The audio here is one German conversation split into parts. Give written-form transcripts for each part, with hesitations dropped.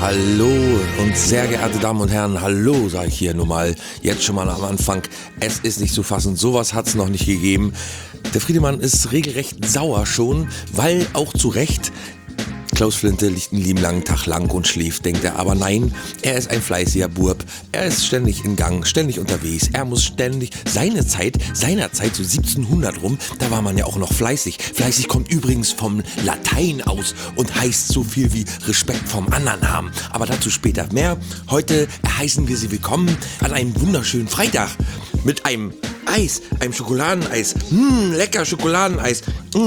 Hallo und sehr geehrte Damen und Herren, hallo sage ich hier nur mal, jetzt schon mal am Anfang, es ist nicht zu fassen, sowas hat es noch nicht gegeben. Der Friedemann ist regelrecht sauer schon, weil auch zu Recht, Klaus Flinte liegt einen lieben langen Tag lang und schläft, denkt er, aber nein, er ist ein fleißiger Bub, er ist ständig in Gang, ständig unterwegs, er muss ständig, seinerzeit, so 1700 rum, da war man ja auch noch fleißig. Fleißig kommt übrigens vom Latein aus und heißt so viel wie Respekt vom anderen haben, aber dazu später mehr. Heute heißen wir Sie willkommen an einem wunderschönen Freitag mit einem Eis, einem Schokoladeneis, lecker Schokoladeneis,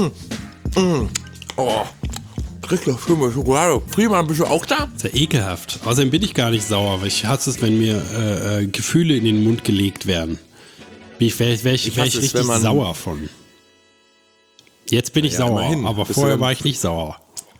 oh. Richtig schöne Schokolade. Friedemann, bist du auch da? Das ist ja ekelhaft. Außerdem bin ich gar nicht sauer, weil ich hasse es, wenn mir Gefühle in den Mund gelegt werden. Wäre ich richtig sauer von. Jetzt bin ich sauer, aber vorher war ich nicht sauer.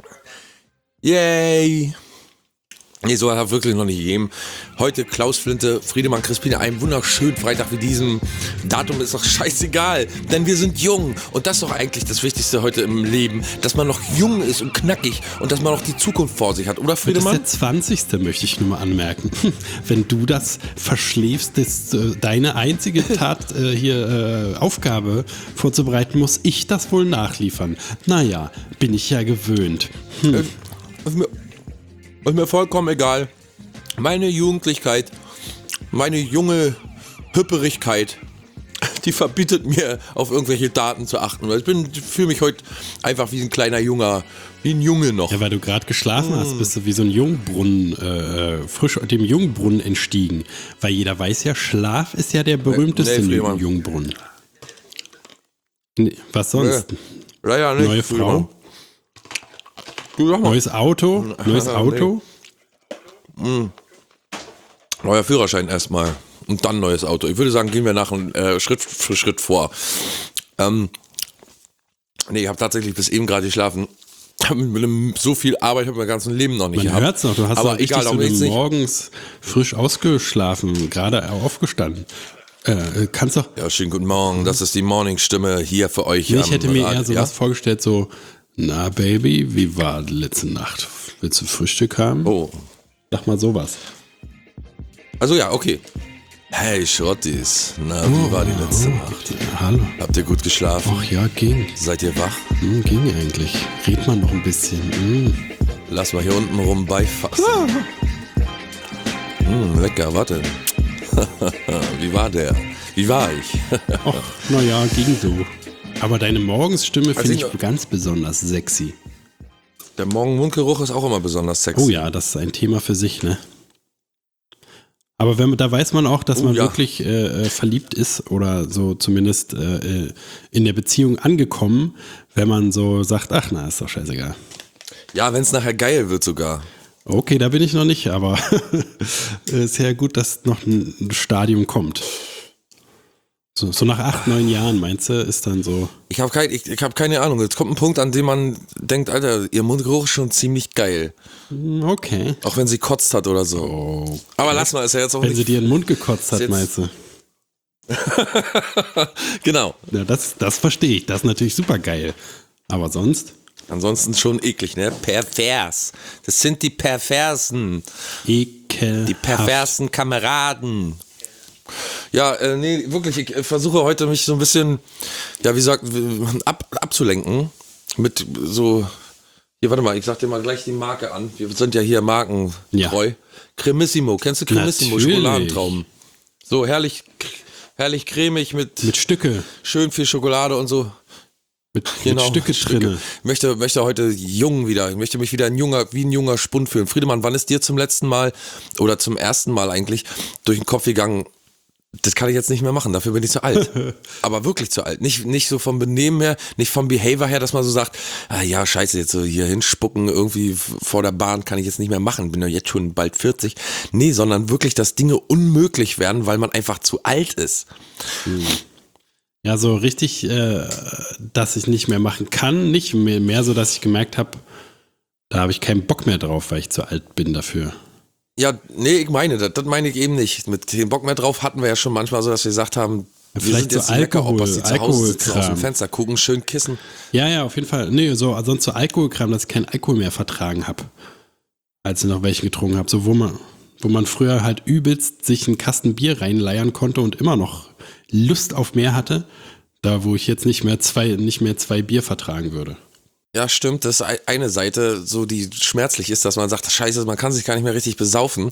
Yay! Nee, so hat er wirklich noch nicht gegeben. Heute Klaus Flinte, Friedemann Crispine, einen wunderschönen Freitag wie diesem. Datum ist doch scheißegal, denn wir sind jung. Und das ist doch eigentlich das Wichtigste heute im Leben, dass man noch jung ist und knackig und dass man noch die Zukunft vor sich hat, oder Friedemann? Das ist der 20. möchte ich nur mal anmerken. Wenn du das verschläfst, ist deine einzige Aufgabe vorzubereiten, muss ich das wohl nachliefern. Naja, bin ich ja gewöhnt. Ist mir vollkommen egal. Meine Jugendlichkeit, meine junge Hüpperigkeit, die verbietet mir, auf irgendwelche Daten zu achten. Ich fühle mich heute einfach wie ein kleiner Junge, wie ein Junge noch. Ja, weil du gerade geschlafen hast, bist du wie so ein Jungbrunnen, frisch dem Jungbrunnen entstiegen. Weil jeder weiß ja, Schlaf ist ja der berühmteste Jungbrunnen. Nee, was sonst? Ja, nicht. Neue Frau? Neues Auto? Neuer Führerschein erstmal und dann neues Auto. Ich würde sagen, gehen wir nach Schritt für Schritt vor. Ich habe tatsächlich bis eben gerade geschlafen. So viel Arbeit habe ich mein ganzes Leben noch nicht gehabt. Man hört's noch, du hast aber richtig egal, so morgens frisch ausgeschlafen, gerade aufgestanden. Kannst doch... Ja, schönen guten Morgen, das ist die Morningstimme hier für euch. Ich hätte mir eher sowas vorgestellt, so... Na, Baby, wie war die letzte Nacht? Willst du Frühstück haben? Oh. Sag mal sowas. Also ja, okay. Hey, Schrottis. Na, wie war die letzte Nacht? Hallo. Habt ihr gut geschlafen? Ach ja, ging. Seid ihr wach? Ging eigentlich. Red mal noch ein bisschen. Lass mal hier unten rum beifassen. Lecker, warte. Wie war der? Wie war ich? Ach, naja, ging so. Aber deine Morgensstimme finde ich ganz besonders sexy. Der Morgenmundgeruch ist auch immer besonders sexy. Oh ja, das ist ein Thema für sich, ne? Aber da weiß man auch, dass man wirklich verliebt ist oder so zumindest in der Beziehung angekommen, wenn man so sagt, ach na, ist doch scheißegal. Ja, wenn es nachher geil wird sogar. Okay, da bin ich noch nicht, aber ist ja gut, dass noch ein Stadium kommt. So nach 8, 9 Jahren, meinst du, ist dann so... Ich hab keine Ahnung. Jetzt kommt ein Punkt, an dem man denkt, Alter, ihr Mundgeruch ist schon ziemlich geil. Okay. Auch wenn sie kotzt hat oder so. Oh. Aber lass mal, ist ja jetzt auch wenn nicht... sie dir in den Mund gekotzt hat, meinst du? Genau. Ja, das verstehe ich. Das ist natürlich super geil. Aber sonst? Ansonsten schon eklig, ne? Pervers. Das sind die Perversen. Ekelhaft. Die perversen Kameraden. Ja, nee, wirklich, ich versuche heute mich so ein bisschen, ja, wie gesagt, abzulenken mit so, hier, warte mal, ich sag dir mal gleich die Marke an, wir sind ja hier markentreu. Ja. Cremissimo, kennst du Cremissimo? Natürlich. Schokoladentrauben. So herrlich cremig mit Stücke. Schön viel Schokolade und so. Mit Stücke drinne. Ich möchte heute jung wieder, ich möchte mich wieder wie ein junger Spund fühlen. Friedemann, wann ist dir zum letzten Mal oder zum ersten Mal eigentlich durch den Kopf gegangen, das kann ich jetzt nicht mehr machen, dafür bin ich zu alt. Aber wirklich zu alt. Nicht so vom Benehmen her, nicht vom Behavior her, dass man so sagt, ja, scheiße, jetzt so hier hinspucken irgendwie vor der Bahn kann ich jetzt nicht mehr machen, bin ja jetzt schon bald 40. Nee, sondern wirklich, dass Dinge unmöglich werden, weil man einfach zu alt ist. Ja, so richtig, dass ich nicht mehr machen kann, nicht mehr so, dass ich gemerkt habe, da habe ich keinen Bock mehr drauf, weil ich zu alt bin dafür. Ja, nee, ich meine, das meine ich eben nicht. Mit dem Bock mehr drauf hatten wir ja schon manchmal so, dass wir gesagt haben, ja, vielleicht wir sind so Alkohol, die zu Hause sitzen, aus dem Fenster gucken, schön kissen. Ja, auf jeden Fall. Nee, sonst so Alkoholkram, dass ich keinen Alkohol mehr vertragen habe. als ich noch welchen getrunken habe. So, wo man früher halt übelst sich einen Kasten Bier reinleiern konnte und immer noch Lust auf mehr hatte. Da, wo ich jetzt nicht mehr zwei Bier vertragen würde. Ja, stimmt. Das ist eine Seite, so die schmerzlich ist, dass man sagt, scheiße, man kann sich gar nicht mehr richtig besaufen.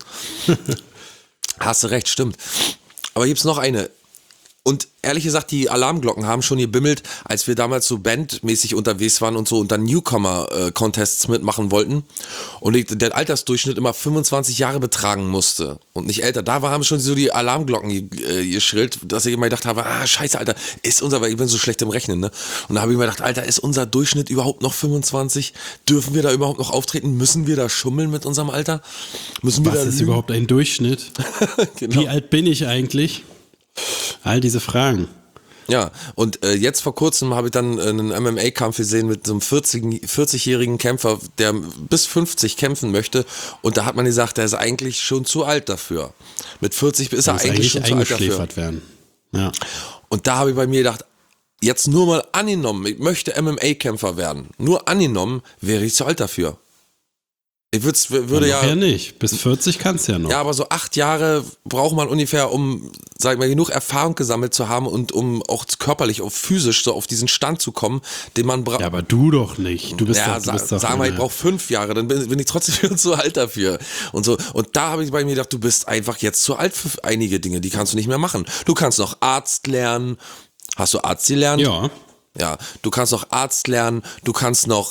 Hast du recht, stimmt. Aber gibt's noch eine. Und ehrlich gesagt, die Alarmglocken haben schon gebimmelt, als wir damals so bandmäßig unterwegs waren und so und dann Newcomer-Contests mitmachen wollten und der Altersdurchschnitt immer 25 Jahre betragen musste und nicht älter. Da haben schon so die Alarmglocken geschrillt, dass ich immer gedacht habe, scheiße, Alter, weil ich bin so schlecht im Rechnen, ne? Und da habe ich mir gedacht, Alter, ist unser Durchschnitt überhaupt noch 25? Dürfen wir da überhaupt noch auftreten? Müssen wir da schummeln mit unserem Alter? Was ist überhaupt ein Durchschnitt? Genau. Wie alt bin ich eigentlich? All diese Fragen. Ja, und jetzt vor kurzem habe ich dann einen MMA-Kampf gesehen mit so einem 40-jährigen Kämpfer, der bis 50 kämpfen möchte. Und da hat man gesagt, der ist eigentlich schon zu alt dafür. Mit 40 ist er eigentlich schon zu alt dafür. Werden. Ja. Und da habe ich bei mir gedacht, jetzt nur mal angenommen, ich möchte MMA-Kämpfer werden. Nur angenommen, wäre ich zu alt dafür. Ich würde ja nicht. Bis 40 kannst du ja noch. Ja, aber so 8 Jahre braucht man ungefähr, um, sag ich mal, genug Erfahrung gesammelt zu haben und um auch körperlich, auch physisch so auf diesen Stand zu kommen, den man braucht. Ja, aber du doch nicht. Du bist ja, doch sag mal, ich brauche 5 Jahre, dann bin ich trotzdem schon zu alt dafür. Und so. Und da habe ich bei mir gedacht, du bist einfach jetzt zu alt für einige Dinge, die kannst du nicht mehr machen. Du kannst noch Arzt lernen. Hast du Arzt gelernt? Ja. Ja, du kannst noch Arzt lernen, du kannst noch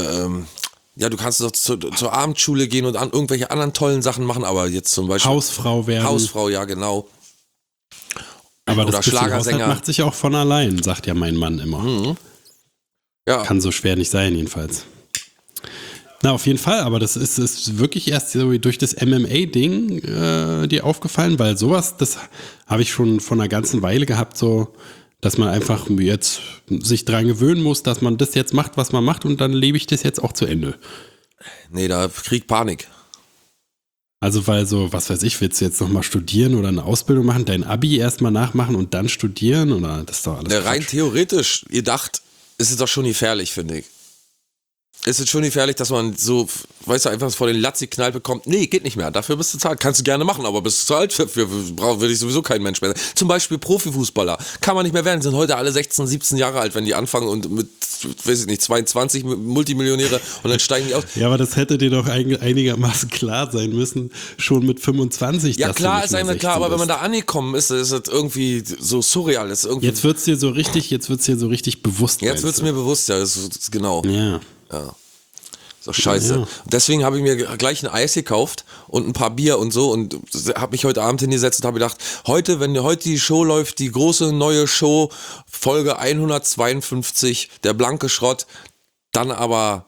du kannst doch zur Abendschule gehen und an irgendwelche anderen tollen Sachen machen, aber jetzt zum Beispiel Hausfrau werden. Hausfrau, ja genau. Aber oder das Schlagersänger macht sich auch von allein, sagt ja mein Mann immer. Mhm. Ja. Kann so schwer nicht sein, jedenfalls. Na, auf jeden Fall, aber das ist wirklich erst so durch das MMA-Ding dir aufgefallen, weil sowas, das habe ich schon vor einer ganzen Weile gehabt, so, dass man einfach jetzt sich dran gewöhnen muss, dass man das jetzt macht, was man macht und dann lebe ich das jetzt auch zu Ende. Nee, da krieg Panik. Also weil so, was weiß ich, willst du jetzt nochmal studieren oder eine Ausbildung machen, dein Abi erstmal nachmachen und dann studieren oder das ist doch alles rein theoretisch gedacht, ist es doch schon gefährlich, finde ich. Ist es schon gefährlich, dass man so, weißt du, einfach vor den Latzi knallt bekommt, nee, geht nicht mehr, dafür bist du zu alt, kannst du gerne machen, aber bist du zu alt, will ich sowieso kein Mensch mehr sein. Zum Beispiel Profifußballer, kann man nicht mehr werden, sind heute alle 16, 17 Jahre alt, wenn die anfangen und mit, weiß ich nicht, 22 Multimillionäre und dann steigen die aus. Ja, aber das hätte dir doch einigermaßen klar sein müssen, schon mit 25. Ja, klar, ist einem klar, aber wenn man da angekommen ist, ist es irgendwie so surreal. Ist irgendwie jetzt wird's dir so richtig bewusst. Jetzt wird's mir bewusst, ja, das ist genau. Ja. Ja. Ist doch scheiße. Ja. Deswegen habe ich mir gleich ein Eis gekauft und ein paar Bier und so und habe mich heute Abend hingesetzt und habe gedacht, wenn heute die Show läuft, die große neue Show, Folge 152, der blanke Schrott, dann aber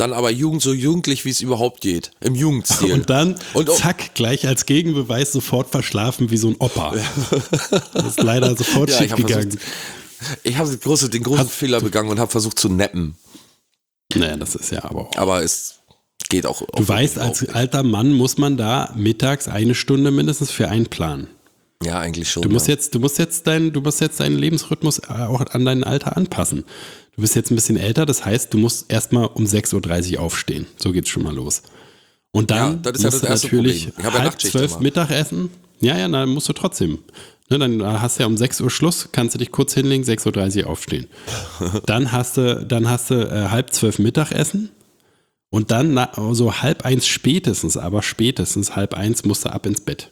so jugendlich, wie es überhaupt geht. Im Jugendstil. Und dann, zack, gleich als Gegenbeweis sofort verschlafen wie so ein Opa. Das ist leider sofort schief gegangen. Ich habe den großen Fehler begangen und habe versucht zu nappen. Naja, das ist ja aber auch. Aber es geht auch. Du weißt, als alter Mann muss man da mittags 1 Stunde mindestens für einplanen. Ja, eigentlich schon. Du musst jetzt deinen Lebensrhythmus auch an dein Alter anpassen. Du bist jetzt ein bisschen älter, das heißt, du musst erstmal um 6.30 Uhr aufstehen. So geht's schon mal los. Und dann das ist ja das erste natürlich Problem. Ich habe ja 11:30 Mittagessen. Ja, dann musst du trotzdem. Ne, dann hast du ja um 6 Uhr Schluss, kannst du dich kurz hinlegen, 6.30 Uhr aufstehen. Dann hast du 11:30 Mittagessen und dann so 12:30 spätestens 12:30 musst du ab ins Bett.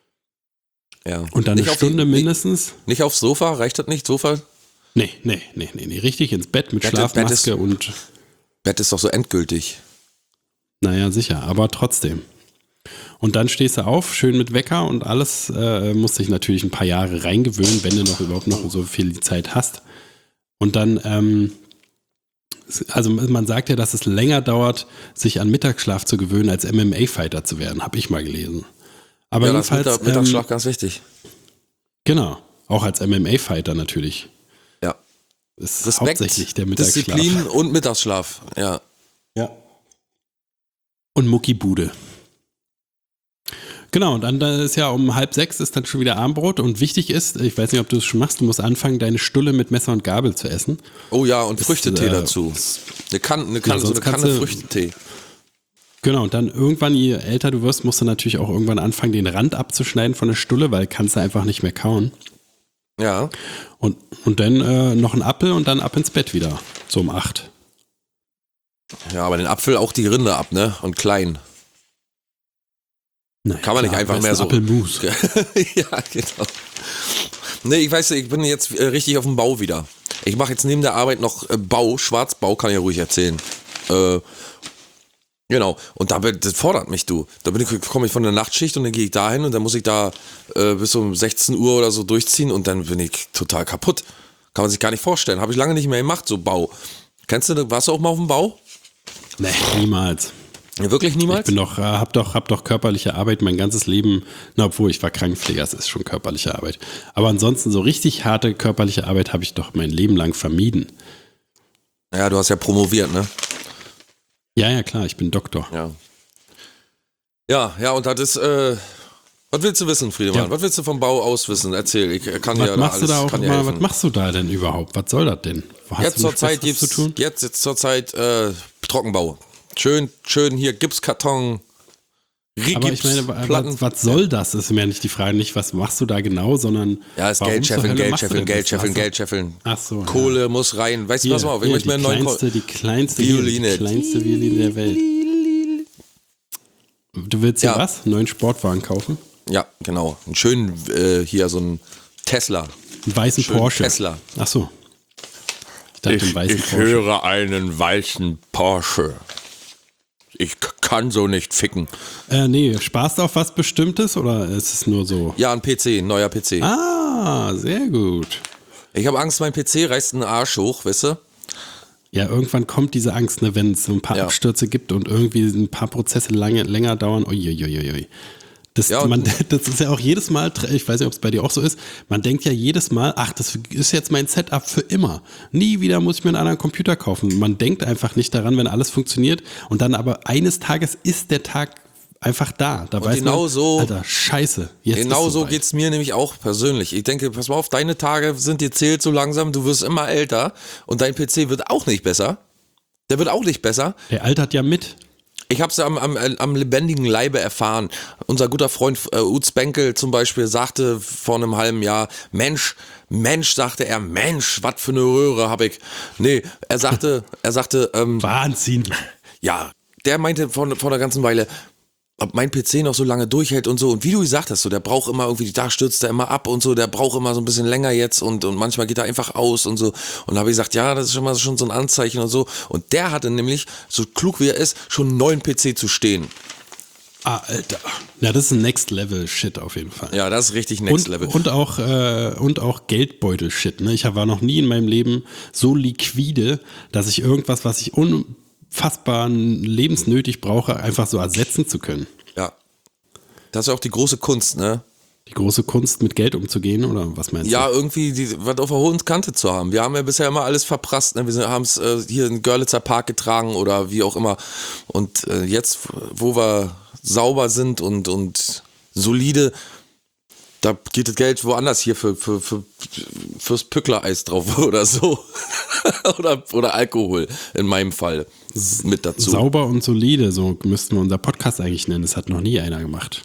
Ja. Und dann eine Stunde mindestens. Nicht aufs Sofa, reicht das nicht? Sofa? Nee, richtig ins Bett mit Schlafmaske und. Bett ist doch so endgültig. Naja, sicher, aber trotzdem. Und dann stehst du auf, schön mit Wecker und alles, musst dich natürlich ein paar Jahre reingewöhnen, wenn du überhaupt noch so viel Zeit hast. Und dann, also man sagt ja, dass es länger dauert, sich an Mittagsschlaf zu gewöhnen, als MMA-Fighter zu werden, habe ich mal gelesen. Aber ja, jedenfalls, das Mittagsschlaf ganz wichtig. Genau, auch als MMA-Fighter natürlich. Ja. Ist Respekt, hauptsächlich der Mittagsschlaf. Disziplin und Mittagsschlaf, ja. Ja. Und Muckibude. Genau, und dann ist ja um 5:30 ist dann schon wieder Abendbrot und wichtig ist, ich weiß nicht, ob du es schon machst, du musst anfangen, deine Stulle mit Messer und Gabel zu essen. Oh ja, und Früchtetee dazu. Eine Kanne Früchtetee. Genau, und dann irgendwann, je älter du wirst, musst du natürlich auch irgendwann anfangen, den Rand abzuschneiden von der Stulle, weil kannst du einfach nicht mehr kauen. Ja. Und dann noch ein Apfel und dann ab ins Bett wieder, so um 8. Ja, aber den Apfel auch die Rinde ab, ne? Und klein. Naja, kann man nicht einfach mehr so. Apfelmus. Ja, genau. Nee, ich weiß, ich bin jetzt richtig auf dem Bau wieder. Ich mache jetzt neben der Arbeit noch Bau, Schwarzbau, kann ich ja ruhig erzählen. Genau, und das fordert mich, du. Da komme ich von der Nachtschicht und dann gehe ich da hin und dann muss ich da bis um 16 Uhr oder so durchziehen und dann bin ich total kaputt. Kann man sich gar nicht vorstellen. Habe ich lange nicht mehr gemacht, so Bau. Warst du auch mal auf dem Bau? Nee, niemals. Ja, wirklich niemals? Ich bin hab doch körperliche Arbeit mein ganzes Leben, obwohl ich war Krankenpfleger, das ist schon körperliche Arbeit. Aber ansonsten so richtig harte körperliche Arbeit habe ich doch mein Leben lang vermieden. Ja, du hast ja promoviert, ne? Ja, klar, ich bin Doktor. Ja, und das ist, was willst du wissen, Friedemann? Ja. Was willst du vom Bau aus wissen? Erzähl, ich kann was dir machst da alles, du da auch was machst du da denn überhaupt? Was soll das denn? Jetzt zur Zeit Trockenbau. Schön hier Gipskarton, aber ich meine, was soll das? Ist mir nicht die Frage, nicht was machst du da genau, sondern ja, ist Geld scheffeln. Ach so. Kohle muss rein. Weißt du, pass mal auf, ich möchte mir die kleinste Violine der Welt. Du willst ja was? Einen neuen Sportwagen kaufen? Ja, genau. Einen schönen, hier so einen Tesla. Einen weißen Porsche. Tesla. Ach so. Ich höre einen weißen Porsche. Ich kann so nicht ficken. Nee, sparst du auf was Bestimmtes oder ist es nur so? Ja, ein neuer PC. Ah, sehr gut. Ich habe Angst, mein PC reißt einen Arsch hoch, weißt du? Ja, irgendwann kommt diese Angst, ne, wenn es so ein paar Abstürze gibt und irgendwie ein paar Prozesse länger dauern. Uiuiui. Das ist ja auch jedes Mal, ich weiß nicht, ob es bei dir auch so ist, man denkt ja jedes Mal, ach, das ist jetzt mein Setup für immer. Nie wieder muss ich mir einen anderen Computer kaufen. Man denkt einfach nicht daran, wenn alles funktioniert und dann aber eines Tages ist der Tag einfach da. Da weiß genau man, so, Alter, scheiße. Jetzt genau ist so geht's mir nämlich auch persönlich. Ich denke, pass mal auf, deine Tage sind dir zählt so langsam, du wirst immer älter und dein PC wird auch nicht besser. Der wird auch nicht besser. Der altert ja mit. Ich habe es am lebendigen Leibe erfahren. Unser guter Freund Utz Benkel zum Beispiel sagte vor einem halben Jahr, Mensch, sagte er, was für eine Röhre habe ich. Nee, er sagte, Wahnsinn. Ja, der meinte vor einer ganzen Weile, ob mein PC noch so lange durchhält und so. Und wie du gesagt hast, so, der braucht immer irgendwie, da stürzt er immer ab und so, der braucht immer so ein bisschen länger jetzt und manchmal geht er einfach aus und so. Und da habe ich gesagt, ja, das ist schon so ein Anzeichen und so. Und der hatte nämlich, so klug wie er ist, schon einen neuen PC zu stehen. Ah, Alter. Ja, das ist ein Next-Level-Shit auf jeden Fall. Ja, das ist richtig Next-Level. Und auch Geldbeutel-Shit. Ne? Ich war noch nie in meinem Leben so liquide, dass ich irgendwas, was ich unfassbar lebensnötig brauche, einfach so ersetzen zu können. Ja. Das ist auch die große Kunst, ne? Die große Kunst, mit Geld umzugehen, oder was meinst du? Ja, irgendwie was auf der hohen Kante zu haben. Wir haben ja bisher immer alles verprasst. Ne? Wir haben es hier in Görlitzer Park getragen oder wie auch immer. Und jetzt, wo wir sauber sind und solide, da geht das Geld woanders hier fürs Pückler-Eis drauf oder so. oder Alkohol in meinem Fall mit dazu. Sauber und solide, so müssten wir unser Podcast eigentlich nennen. Das hat noch nie einer gemacht.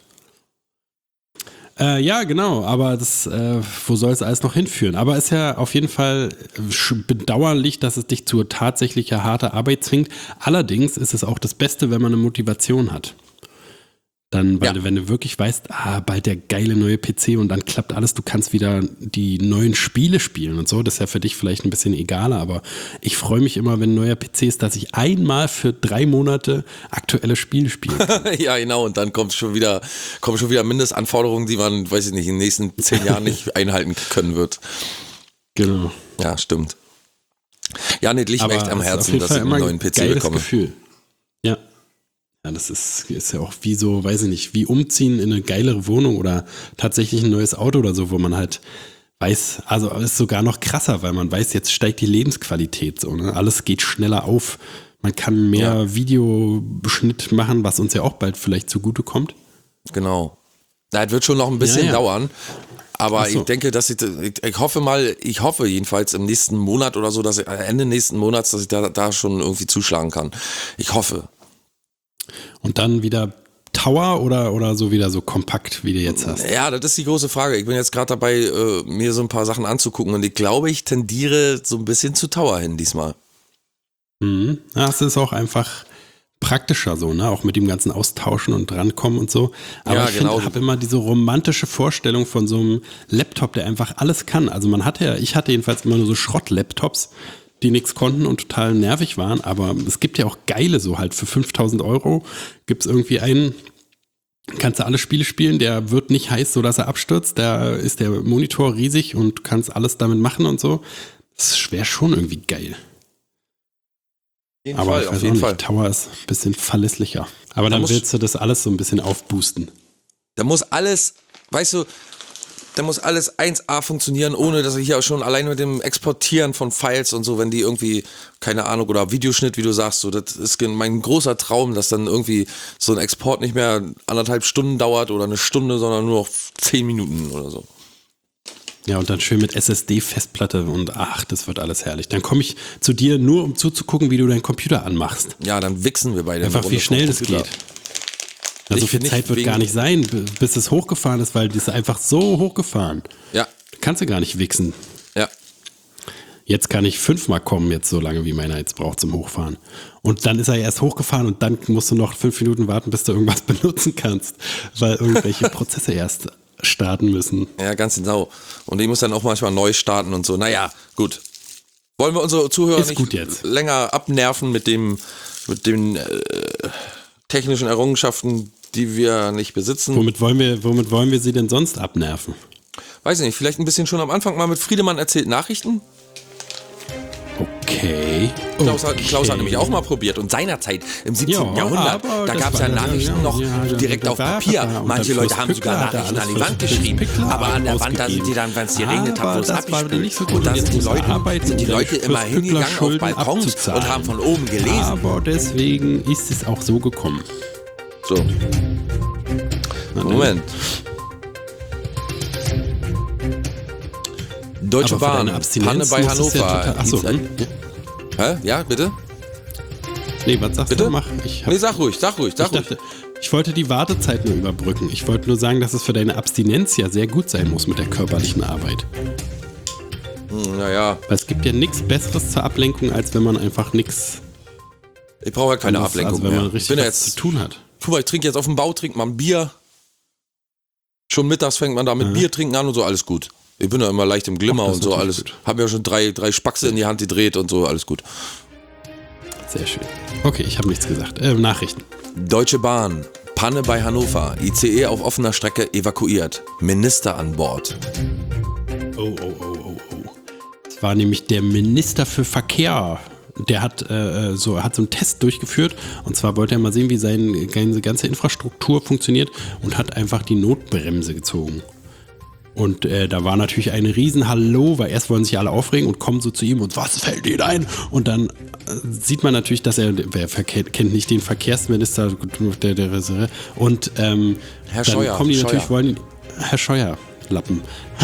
Ja, genau, aber wo soll es alles noch hinführen? Aber es ist ja auf jeden Fall bedauerlich, dass es dich zu tatsächlicher harter Arbeit zwingt. Allerdings ist es auch das Beste, wenn man eine Motivation hat. Dann, wenn du wirklich weißt, bald der geile neue PC und dann klappt alles, du kannst wieder die neuen Spiele spielen und so. Das ist ja für dich vielleicht ein bisschen egaler, aber ich freue mich immer, wenn ein neuer PC ist, dass ich einmal für 3 Monate aktuelle Spiele spiele. Ja, genau, und dann kommen schon wieder Mindestanforderungen, die man, weiß ich nicht, in den nächsten 10 Jahren nicht einhalten können wird. Genau. Ja, stimmt. Ja, nicht liegt mir echt am Herzen, dass ich einen neuen PC bekomme. Gefühl. Ja. Ja, das ist ja auch wie so, weiß ich nicht, wie umziehen in eine geilere Wohnung oder tatsächlich ein neues Auto oder so, wo man halt weiß, also ist sogar noch krasser, weil man weiß, jetzt steigt die Lebensqualität so, ne? Alles geht schneller auf. Man kann mehr Videoschnitt machen, was uns ja auch bald vielleicht zugutekommt. Genau. Das wird schon noch ein bisschen dauern. Aber ich denke, dass ich hoffe jedenfalls im nächsten Monat oder so, dass ich Ende nächsten Monats, dass ich da schon irgendwie zuschlagen kann. Ich hoffe. Und dann wieder Tower oder so wieder so kompakt, wie du jetzt hast? Ja, das ist die große Frage. Ich bin jetzt gerade dabei, mir so ein paar Sachen anzugucken und ich glaube, ich tendiere so ein bisschen zu Tower hin diesmal. Mhm. Ja, es ist auch einfach praktischer so, ne? Auch mit dem ganzen Austauschen und drankommen und so. Aber Ja, ich genau. habe immer diese romantische Vorstellung von so einem Laptop, der einfach alles kann. Also ich hatte jedenfalls immer nur so Schrott-Laptops, die nichts konnten und total nervig waren. Aber es gibt ja auch geile so halt für 5.000 € gibt es irgendwie einen, kannst du alle Spiele spielen, der wird nicht heiß, sodass er abstürzt. Da ist der Monitor riesig und du kannst alles damit machen und so. Das wäre schon irgendwie geil. Aber ich weiß auch nicht, Tower ist ein bisschen verlässlicher. Aber dann willst du das alles so ein bisschen aufboosten. Da muss alles, weißt du, da muss alles 1A funktionieren, ohne dass ich hier auch schon allein mit dem Exportieren von Files und so, wenn die irgendwie, keine Ahnung, oder Videoschnitt, wie du sagst, so, das ist mein großer Traum, dass dann irgendwie so ein Export nicht mehr 1,5 Stunden dauert oder 1 Stunde, sondern nur noch 10 Minuten oder so. Ja, und dann schön mit SSD-Festplatte und ach, das wird alles herrlich. Dann komme ich zu dir nur, um zuzugucken, wie du deinen Computer anmachst. Ja, dann wichsen wir beide. Einfach wie schnell das geht. Ja, so viel Zeit wird gar nicht sein, bis es hochgefahren ist, weil das ist einfach so hochgefahren. Ja. Da kannst du gar nicht wichsen. Ja. Jetzt kann ich 5-mal kommen, jetzt so lange, wie meiner jetzt braucht zum Hochfahren. Und dann ist er erst hochgefahren und dann musst du noch 5 Minuten warten, bis du irgendwas benutzen kannst, weil irgendwelche Prozesse erst starten müssen. Ja, ganz genau. Und ich muss dann auch manchmal neu starten und so. Naja, gut. Wollen wir unsere Zuhörer nicht länger abnerven mit den technischen Errungenschaften, die wir nicht besitzen? Womit wollen wir sie denn sonst abnerven? Weiß ich nicht, vielleicht ein bisschen schon am Anfang mal mit Friedemann erzählt Nachrichten? Okay. Klaus hat nämlich auch mal probiert und seinerzeit im 17. Jahrhundert, da gab es ja Nachrichten noch direkt auf Papier. Manche Leute haben sogar Nachrichten an die Wand geschrieben, aber an der Wand, da sind die dann, wenn es geregnet hat, bloß abgespült. Und da sind die Leute immer hingegangen auf Balkons und haben von oben gelesen. Aber deswegen ist es auch so gekommen. So. Moment. Deutsche Bahn, Panne bei Hannover. Achso. Hä? Ja, bitte? Nee, was sagst du? Sag ruhig. Ich wollte die Wartezeit nur überbrücken. Ich wollte nur sagen, dass es für deine Abstinenz ja sehr gut sein muss mit der körperlichen Arbeit. Naja. Weil es gibt ja nichts Besseres zur Ablenkung, als wenn man einfach nichts... Ich brauche ja keine Ablenkung also wenn man richtig was zu tun hat. Guck mal, ich trinke jetzt auf dem Bau, trinke mal ein Bier. Schon mittags fängt man da mit Bier trinken an und so, alles gut. Ich bin ja immer leicht im Glimmer und so, alles. Gut. Hab ja schon drei Spackse in die Hand gedreht und so, alles gut. Sehr schön. Okay, ich habe nichts gesagt. Nachrichten. Deutsche Bahn, Panne bei Hannover, ICE auf offener Strecke evakuiert, Minister an Bord. Oh. Das war nämlich der Minister für Verkehr. Der hat so einen Test durchgeführt und zwar wollte er mal sehen, wie seine ganze Infrastruktur funktioniert und hat einfach die Notbremse gezogen. Und da war natürlich ein Riesenhallo, weil erst wollen sich alle aufregen und kommen so zu ihm und was fällt ihnen ein? Und dann sieht man natürlich, dass wer kennt nicht den Verkehrsminister, und Herr dann Scheuer, kommen die natürlich, wollen Herr Scheuer, Lappen.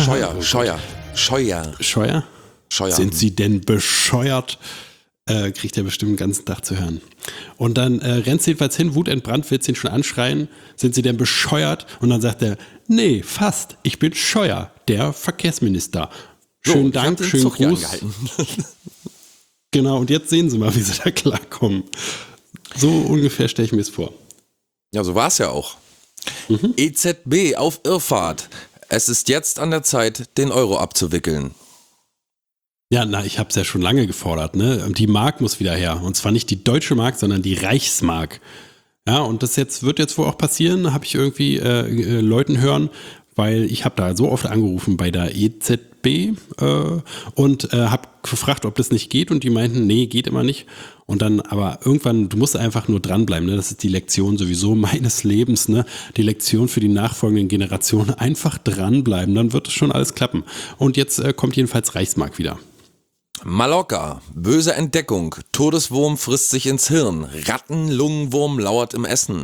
Scheuer? Sind Sie denn bescheuert? Kriegt er bestimmt den ganzen Tag zu hören. Und dann rennt sie jedenfalls hin, wutentbrannt, will sie ihn schon anschreien. Sind Sie denn bescheuert? Und dann sagt er, nee, fast, ich bin Scheuer, der Verkehrsminister. Schönen Dank, schönen Gruß. Genau, und jetzt sehen Sie mal, wie Sie da klarkommen. So ungefähr stelle ich mir es vor. Ja, so war es ja auch. EZB auf Irrfahrt. Es ist jetzt an der Zeit, den Euro abzuwickeln. Ja, ich habe es ja schon lange gefordert, ne? Die Mark muss wieder her. Und zwar nicht die deutsche Mark, sondern die Reichsmark. Ja, und das wird jetzt wohl auch passieren, habe ich irgendwie Leuten hören, weil ich habe da so oft angerufen bei der EZB und habe gefragt, ob das nicht geht und die meinten, nee, geht immer nicht. Und dann, aber irgendwann, du musst einfach nur dranbleiben, ne? Das ist die Lektion sowieso meines Lebens, ne? Die Lektion für die nachfolgenden Generationen, einfach dranbleiben, dann wird es schon alles klappen. Und jetzt kommt jedenfalls Reichsmark wieder. Mallorca, böse Entdeckung, Todeswurm frisst sich ins Hirn, Rattenlungenwurm lauert im Essen.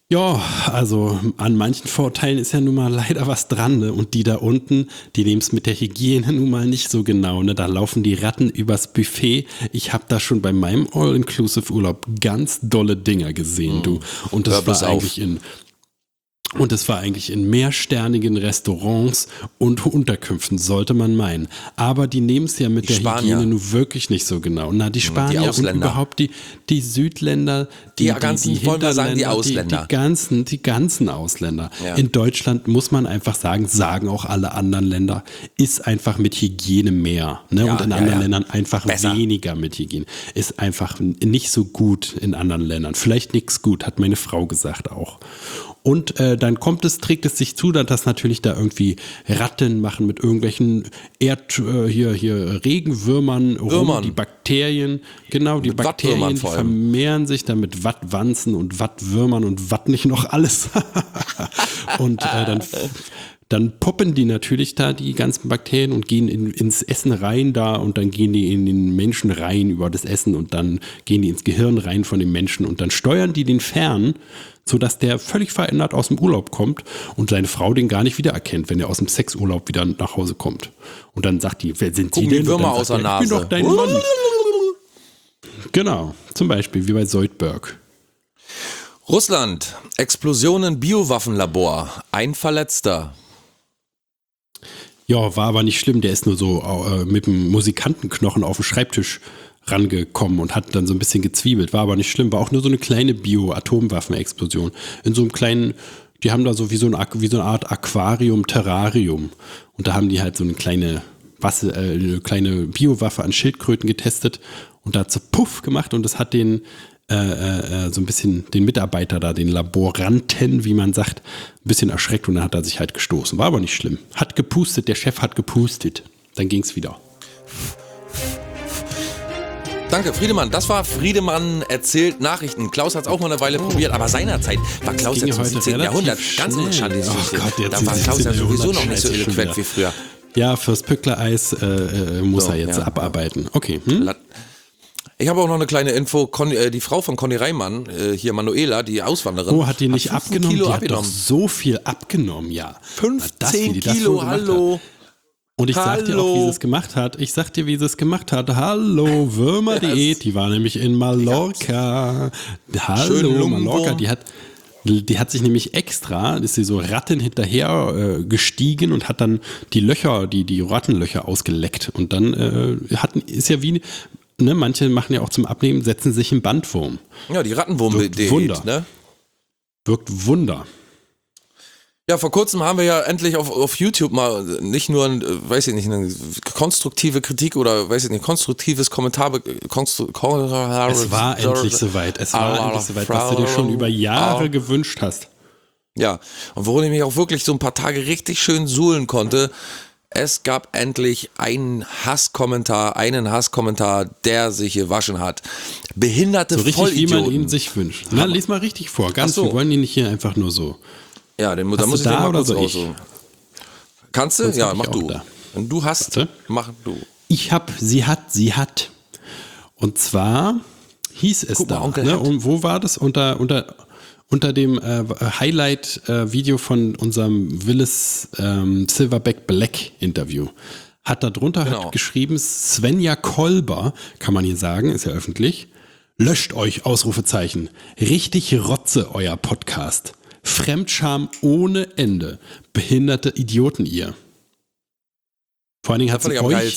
Ja, also an manchen Vorteilen ist ja nun mal leider was dran, ne? Und die da unten, die nehmen es mit der Hygiene nun mal nicht so genau, ne? Da laufen die Ratten übers Buffet. Ich habe da schon bei meinem All-Inclusive-Urlaub ganz dolle Dinger gesehen, du. Und das war eigentlich in mehrsternigen Restaurants und Unterkünften, sollte man meinen. Aber die nehmen es ja mit der Hygiene nun wirklich nicht so genau. Na, die Spanier die und überhaupt die Südländer, die wollen wir sagen, die Ausländer. Die ganzen Ausländer. Ja. In Deutschland muss man einfach sagen auch alle anderen Länder, ist einfach mit Hygiene mehr. Ne? Ja, und in anderen Ländern einfach besser. weniger mit Hygiene. Ist einfach nicht so gut in anderen Ländern. Vielleicht nichts gut, hat meine Frau gesagt auch. Und dann trägt es sich zu, dass natürlich da irgendwie Ratten machen mit irgendwelchen Regenwürmern rum, die Bakterien, genau, die Bakterien, die vermehren sich dann mit Wattwanzen und Wattwürmern und was nicht noch alles. Und dann poppen die natürlich da, die ganzen Bakterien, und gehen ins Essen rein da, und dann gehen die in den Menschen rein über das Essen, und dann gehen die ins Gehirn rein von dem Menschen, und dann steuern die den fern, sodass der völlig verändert aus dem Urlaub kommt und seine Frau den gar nicht wiedererkennt, wenn er aus dem Sexurlaub wieder nach Hause kommt. Und dann sagt die, wer sind Sie denn? Die Würmer aus der Nase. Ich bin doch dein Mann. Genau, zum Beispiel wie bei Zoidberg. Russland, Explosionen Biowaffenlabor, ein Verletzter. Ja, war aber nicht schlimm, der ist nur so mit dem Musikantenknochen auf den Schreibtisch rangekommen und hat dann so ein bisschen gezwiebelt. War aber nicht schlimm, war auch nur so eine kleine Bio-Atomwaffen-Explosion. In so einem kleinen, die haben da so wie so eine Art Aquarium, Terrarium. Und da haben die halt so eine kleine Biowaffe an Schildkröten getestet und da hat sie Puff gemacht, und das hat den so ein bisschen den Mitarbeiter da, den Laboranten, wie man sagt, ein bisschen erschreckt, und dann hat er sich halt gestoßen. War aber nicht schlimm. Hat gepustet, der Chef hat gepustet. Dann ging's wieder. Danke, Friedemann. Das war Friedemann erzählt Nachrichten. Klaus hat es auch mal eine Weile probiert, aber seinerzeit war Klaus ja zum 17. Jahrhundert ganz unschandig. Da war Klaus ja sowieso noch nicht so eloquent wie früher. Ja, fürs Pückler-Eis muss er jetzt abarbeiten. Okay. Ich habe auch noch eine kleine Info. Die Frau von Conny Reimann, hier Manuela, die Auswanderin. Oh, hat die nicht abgenommen? Die hat doch so viel abgenommen, ja. 15 Kilo, hallo. Und ich sag dir auch, wie sie es gemacht hat. Hallo, Würmer-Diät. Die war nämlich in Mallorca. Hallo, Mallorca. Die hat sich nämlich extra, ist sie so Ratten hinterher gestiegen und hat dann die Rattenlöcher ausgeleckt. Und dann ist ja wie, ne, manche machen ja auch zum Abnehmen, setzen sich im Bandwurm. Ja, die Rattenwurm-Diät, ne? Wirkt Wunder. Ja, vor kurzem haben wir ja endlich auf YouTube mal nicht nur, eine konstruktive Kritik oder, konstruktives Kommentar. Es war endlich soweit, was du dir schon über Jahre gewünscht hast. Ja, und worin ich mich auch wirklich so ein paar Tage richtig schön suhlen konnte, es gab endlich einen Hasskommentar, der sich gewaschen hat. Behinderte Vollidioten. So richtig, wie man ihn sich wünscht. Na, lies mal richtig vor, ganz so. Wir wollen ihn nicht hier einfach nur so. Ja, da muss ich da mal kurz raussuchen. Kannst du? Ja, mach du. Wenn du hast, mach du. Ich hab, sie hat. Und zwar hieß es da, ne? Und wo war das? Unter dem Highlight-Video von unserem Willis Silverback Black Interview. Hat geschrieben, Svenja Kolber, kann man hier sagen, ist ja öffentlich, löscht euch, Ausrufezeichen. Richtig Rotze, euer Podcast. Fremdscham ohne Ende. Behinderte Idioten ihr. Vor allen Dingen hat sie euch,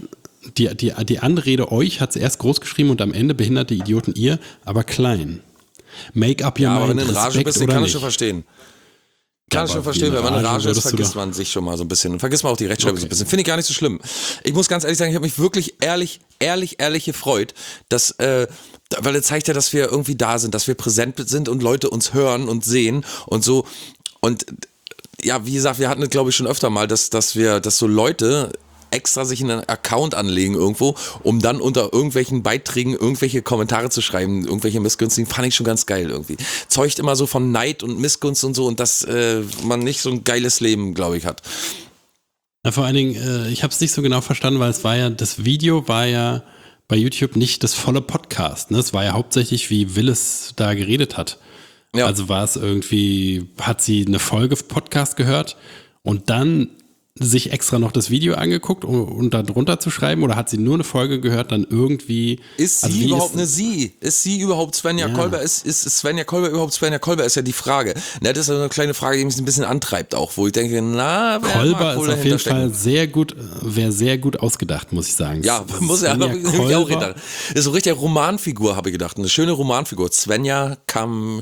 die Anrede euch hat sie erst groß geschrieben und am Ende behinderte Idioten ihr, aber klein. Make up your mind. Aber wenn du in Rage bist, kann ich schon verstehen. Kann ich schon verstehen, wenn man in Rage ist, vergisst man sich schon mal so ein bisschen. Und vergisst man auch die Rechtschreibung so ein bisschen. Finde ich gar nicht so schlimm. Ich muss ganz ehrlich sagen, ich habe mich wirklich ehrlich gefreut, dass, weil das zeigt ja, dass wir irgendwie da sind, dass wir präsent sind und Leute uns hören und sehen und so. Und ja, wie gesagt, wir hatten es, glaube ich, schon öfter mal, dass so Leute extra sich einen Account anlegen irgendwo, um dann unter irgendwelchen Beiträgen irgendwelche Kommentare zu schreiben, irgendwelche Missgunstigen, fand ich schon ganz geil irgendwie. Zeugt immer so von Neid und Missgunst und so, und dass man nicht so ein geiles Leben, glaube ich, hat. Ja, vor allen Dingen, ich habe es nicht so genau verstanden, weil das Video war ja bei YouTube nicht das volle Podcast, ne? Es war ja hauptsächlich, wie Willis da geredet hat. Ja. Also war es irgendwie, hat sie eine Folge Podcast gehört und dann sich extra noch das Video angeguckt, um da drunter zu schreiben, oder hat sie nur eine Folge gehört, dann irgendwie... Ist sie überhaupt eine Sie? Ist sie überhaupt Svenja Kolber? Ist Svenja Kolber überhaupt Svenja Kolber? Ist ja die Frage. Na, das ist eine kleine Frage, die mich ein bisschen antreibt auch, wo ich denke, na, wer Kolber mag wohl ist auf jeden stecken? Fall sehr gut ausgausgedacht, muss ich sagen. Ja, muss ja, aber ich auch gedacht. Das ist so richtig eine Romanfigur, habe ich gedacht. Eine schöne Romanfigur. Svenja kam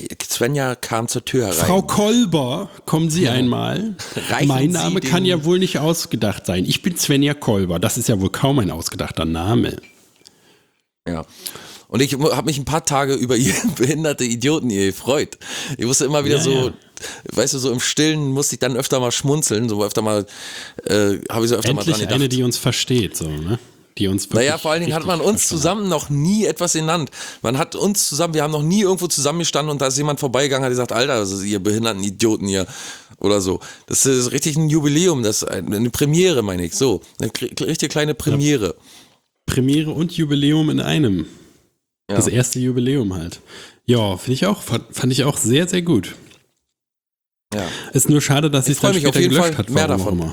zur Tür herein. Frau Kolber, kommen Sie einmal. Reichen Mein Sie Name kann ja wohl nicht ausgedacht sein. Ich bin Svenja Kolber. Das ist ja wohl kaum ein ausgedachter Name. Ja. Und ich habe mich ein paar Tage über ihr behinderte Idioten hier gefreut. Ich musste immer wieder weißt du, so im Stillen musste ich dann öfter mal schmunzeln, so öfter mal, habe ich so öfter Endlich mal dran gedacht. eine, die uns versteht, so, ne? Die uns wirklich Vor allen Dingen hat man uns zusammen noch nie etwas genannt. Man hat uns zusammen, wir haben noch nie irgendwo zusammengestanden und da ist jemand vorbeigegangen, hat gesagt, Alter, das ist ihr behinderten Idioten hier oder so. Das ist richtig ein Jubiläum, das ist eine Premiere, meine ich, so. Eine richtig kleine Premiere. Ja. Premiere und Jubiläum in einem. Ja. Das erste Jubiläum halt. Ja, fand ich auch sehr, sehr gut. Ja. Ist nur schade, dass sie es dann mich später auf jeden gelöscht Fall hat. mehr warum davon. auch immer.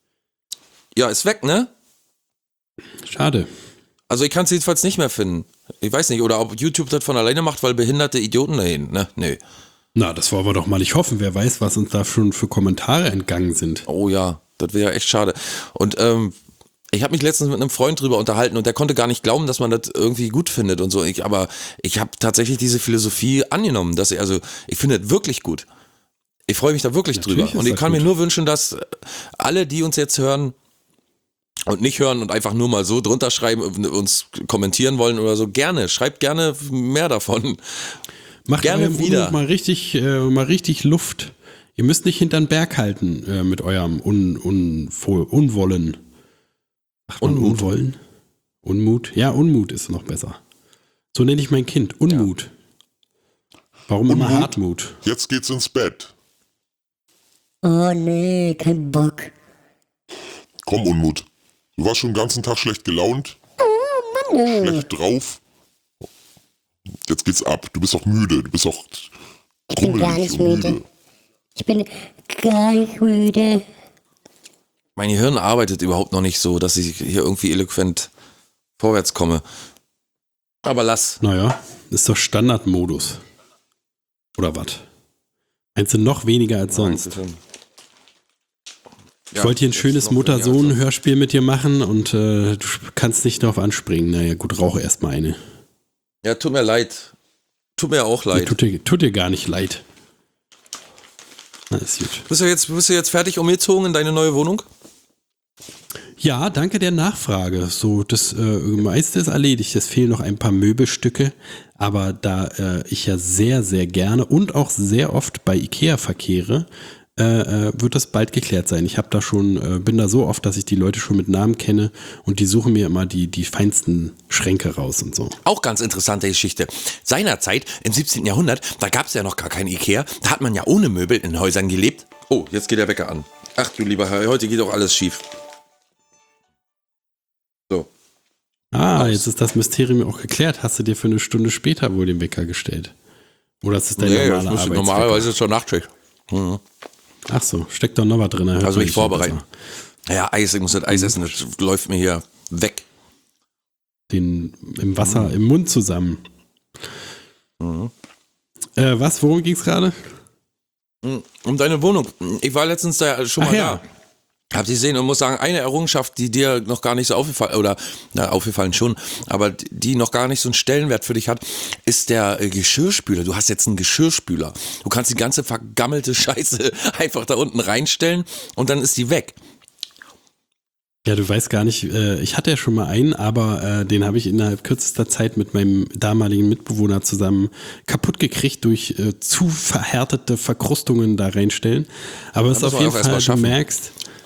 Ja, ist weg, ne? Schade. Also ich kann es jedenfalls nicht mehr finden. Ich weiß nicht, oder ob YouTube das von alleine macht, weil behinderte Idioten dahin, ne? Nee. Na, das wollen wir doch mal nicht hoffen. Wer weiß, was uns da schon für Kommentare entgangen sind. Oh ja, das wäre ja echt schade. Und ich habe mich letztens mit einem Freund drüber unterhalten und der konnte gar nicht glauben, dass man das irgendwie gut findet und so. Aber ich habe tatsächlich diese Philosophie angenommen, dass ich finde das wirklich gut. Ich freue mich da wirklich Natürlich drüber. Und ich kann mir nur wünschen, dass alle, die uns jetzt hören und nicht hören und einfach nur mal so drunter schreiben, uns kommentieren wollen oder so, schreibt gerne mehr davon. Macht gerne wieder. Mal richtig Luft. Ihr müsst nicht hinter den Berg halten mit eurem Unwollen. Sagt man Unwollen? Unmut? Ja, Unmut ist noch besser. So nenne ich mein Kind. Unmut. Ja. Warum immer Hartmut? Jetzt geht's ins Bett. Oh nee, kein Bock. Komm, Unmut. Du warst schon den ganzen Tag schlecht gelaunt. Oh Mann. Schlecht drauf. Jetzt geht's ab. Du bist auch müde. Du bist auch Ich bin gar nicht müde. Ich bin gar nicht müde. Mein Gehirn arbeitet überhaupt noch nicht so, dass ich hier irgendwie eloquent vorwärts komme. Aber lass. Naja, ist doch Standardmodus. Oder was? Meinst du noch weniger als sonst? Ich wollte hier ein schönes Mutter-Sohn-Hörspiel mit dir machen und du kannst nicht darauf anspringen. Naja, gut, rauche erstmal eine. Ja, tut mir leid. Tut mir auch leid. Tut dir gar nicht leid. Na, ist gut. Bist du jetzt fertig umgezogen in deine neue Wohnung? Ja, danke der Nachfrage. So, das meiste ist erledigt. Es fehlen noch ein paar Möbelstücke. Aber da ich ja sehr, sehr gerne und auch sehr oft bei Ikea verkehre, wird das bald geklärt sein. Ich habe da schon, bin da so oft, dass ich die Leute schon mit Namen kenne und die suchen mir immer die feinsten Schränke raus und so. Auch ganz interessante Geschichte. Seinerzeit, im 17. Jahrhundert, da gab es ja noch gar kein Ikea. Da hat man ja ohne Möbel in Häusern gelebt. Oh, jetzt geht der Wecker an. Ach du lieber Herr, heute geht auch alles schief. So. Jetzt ist das Mysterium auch geklärt. Hast du dir für eine Stunde später wohl den Wecker gestellt? Oder ist das dein normaler Arbeitswecker? Normalerweise ist es schon Nachtschicht. Mhm. Ach so, steckt doch noch was drin. Also mich vorbereiten. Ja, Eis, ich muss das Eis essen, das läuft mir hier weg. Im Wasser, im Mund zusammen. Mhm. Worum ging es gerade? Um deine Wohnung. Ich war letztens da schon mal da. Hab sie gesehen und muss sagen, eine Errungenschaft, die dir noch gar nicht so aufgefallen schon, aber die noch gar nicht so einen Stellenwert für dich hat, ist der Geschirrspüler. Du hast jetzt einen Geschirrspüler. Du kannst die ganze vergammelte Scheiße einfach da unten reinstellen und dann ist die weg. Ja, du weißt gar nicht, ich hatte ja schon mal einen, aber den habe ich innerhalb kürzester Zeit mit meinem damaligen Mitbewohner zusammen kaputt gekriegt durch zu verhärtete Verkrustungen da reinstellen. Aber es ist auf jeden Fall, du merkst...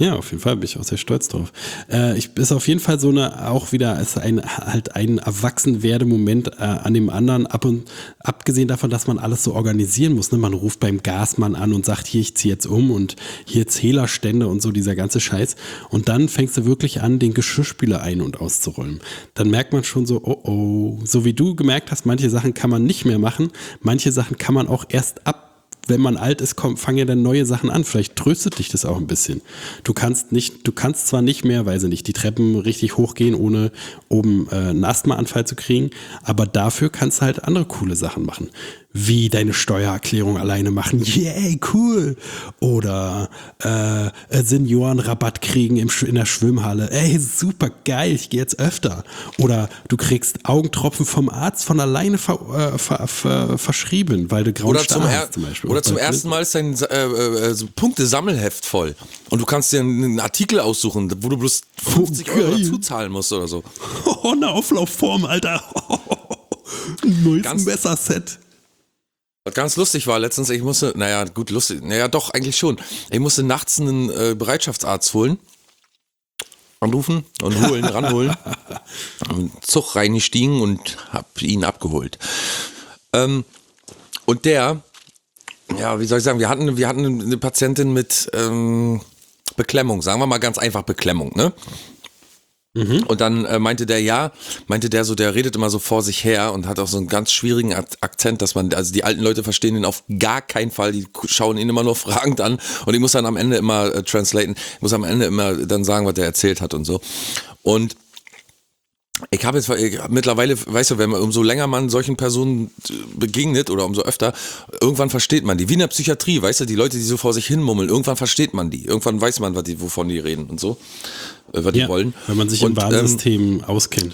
Ja, auf jeden Fall bin ich auch sehr stolz drauf. Ist auf jeden Fall so auch wieder ist ein Erwachsenwerde-Moment an dem anderen, abgesehen davon, dass man alles so organisieren muss. Ne? Man ruft beim Gasmann an und sagt, hier, ich ziehe jetzt um und hier Zählerstände und so, dieser ganze Scheiß. Und dann fängst du wirklich an, den Geschirrspüler ein- und auszuräumen. Dann merkt man schon so, oh, so wie du gemerkt hast, manche Sachen kann man nicht mehr machen, manche Sachen kann man auch erst wenn man alt ist, fangen ja dann neue Sachen an. Vielleicht tröstet dich das auch ein bisschen. Du kannst zwar nicht mehr, weiß ich nicht, die Treppen richtig hochgehen, ohne oben einen Asthmaanfall zu kriegen, aber dafür kannst du halt andere coole Sachen machen. Wie deine Steuererklärung alleine machen. Yay, cool. Oder Seniorenrabatt kriegen in der Schwimmhalle. Ey, super geil, ich gehe jetzt öfter. Oder du kriegst Augentropfen vom Arzt von alleine verschrieben, weil du grauen Star hast zum Beispiel. Oder zum ersten Mal ist dein Punktesammelheft voll. Und du kannst dir einen Artikel aussuchen, wo du bloß 50 Euro dazu zahlen musst oder so. Oh, eine Auflaufform, Alter. Neues Messerset. Was ganz lustig war letztens, ich musste nachts einen Bereitschaftsarzt ranholen. Zug reingestiegen und hab ihn abgeholt. Und der, ja, wie soll ich sagen, wir hatten eine Patientin mit Beklemmung, sagen wir mal ganz einfach Beklemmung, ne? Mhm. Und dann meinte der, der redet immer so vor sich her und hat auch so einen ganz schwierigen Akzent, dass also die alten Leute verstehen ihn auf gar keinen Fall, die schauen ihn immer nur fragend an und ich muss dann am Ende immer translaten, ich muss am Ende immer dann sagen, was der erzählt hat und so. Und ich habe jetzt mittlerweile, weißt du, umso länger man solchen Personen begegnet oder umso öfter, irgendwann versteht man die. Wie in der Psychiatrie, weißt du, die Leute, die so vor sich hin mummeln, irgendwann versteht man die. Irgendwann weiß man, wovon die reden und so, was die wollen. Wenn man sich im Warnsystem auskennt.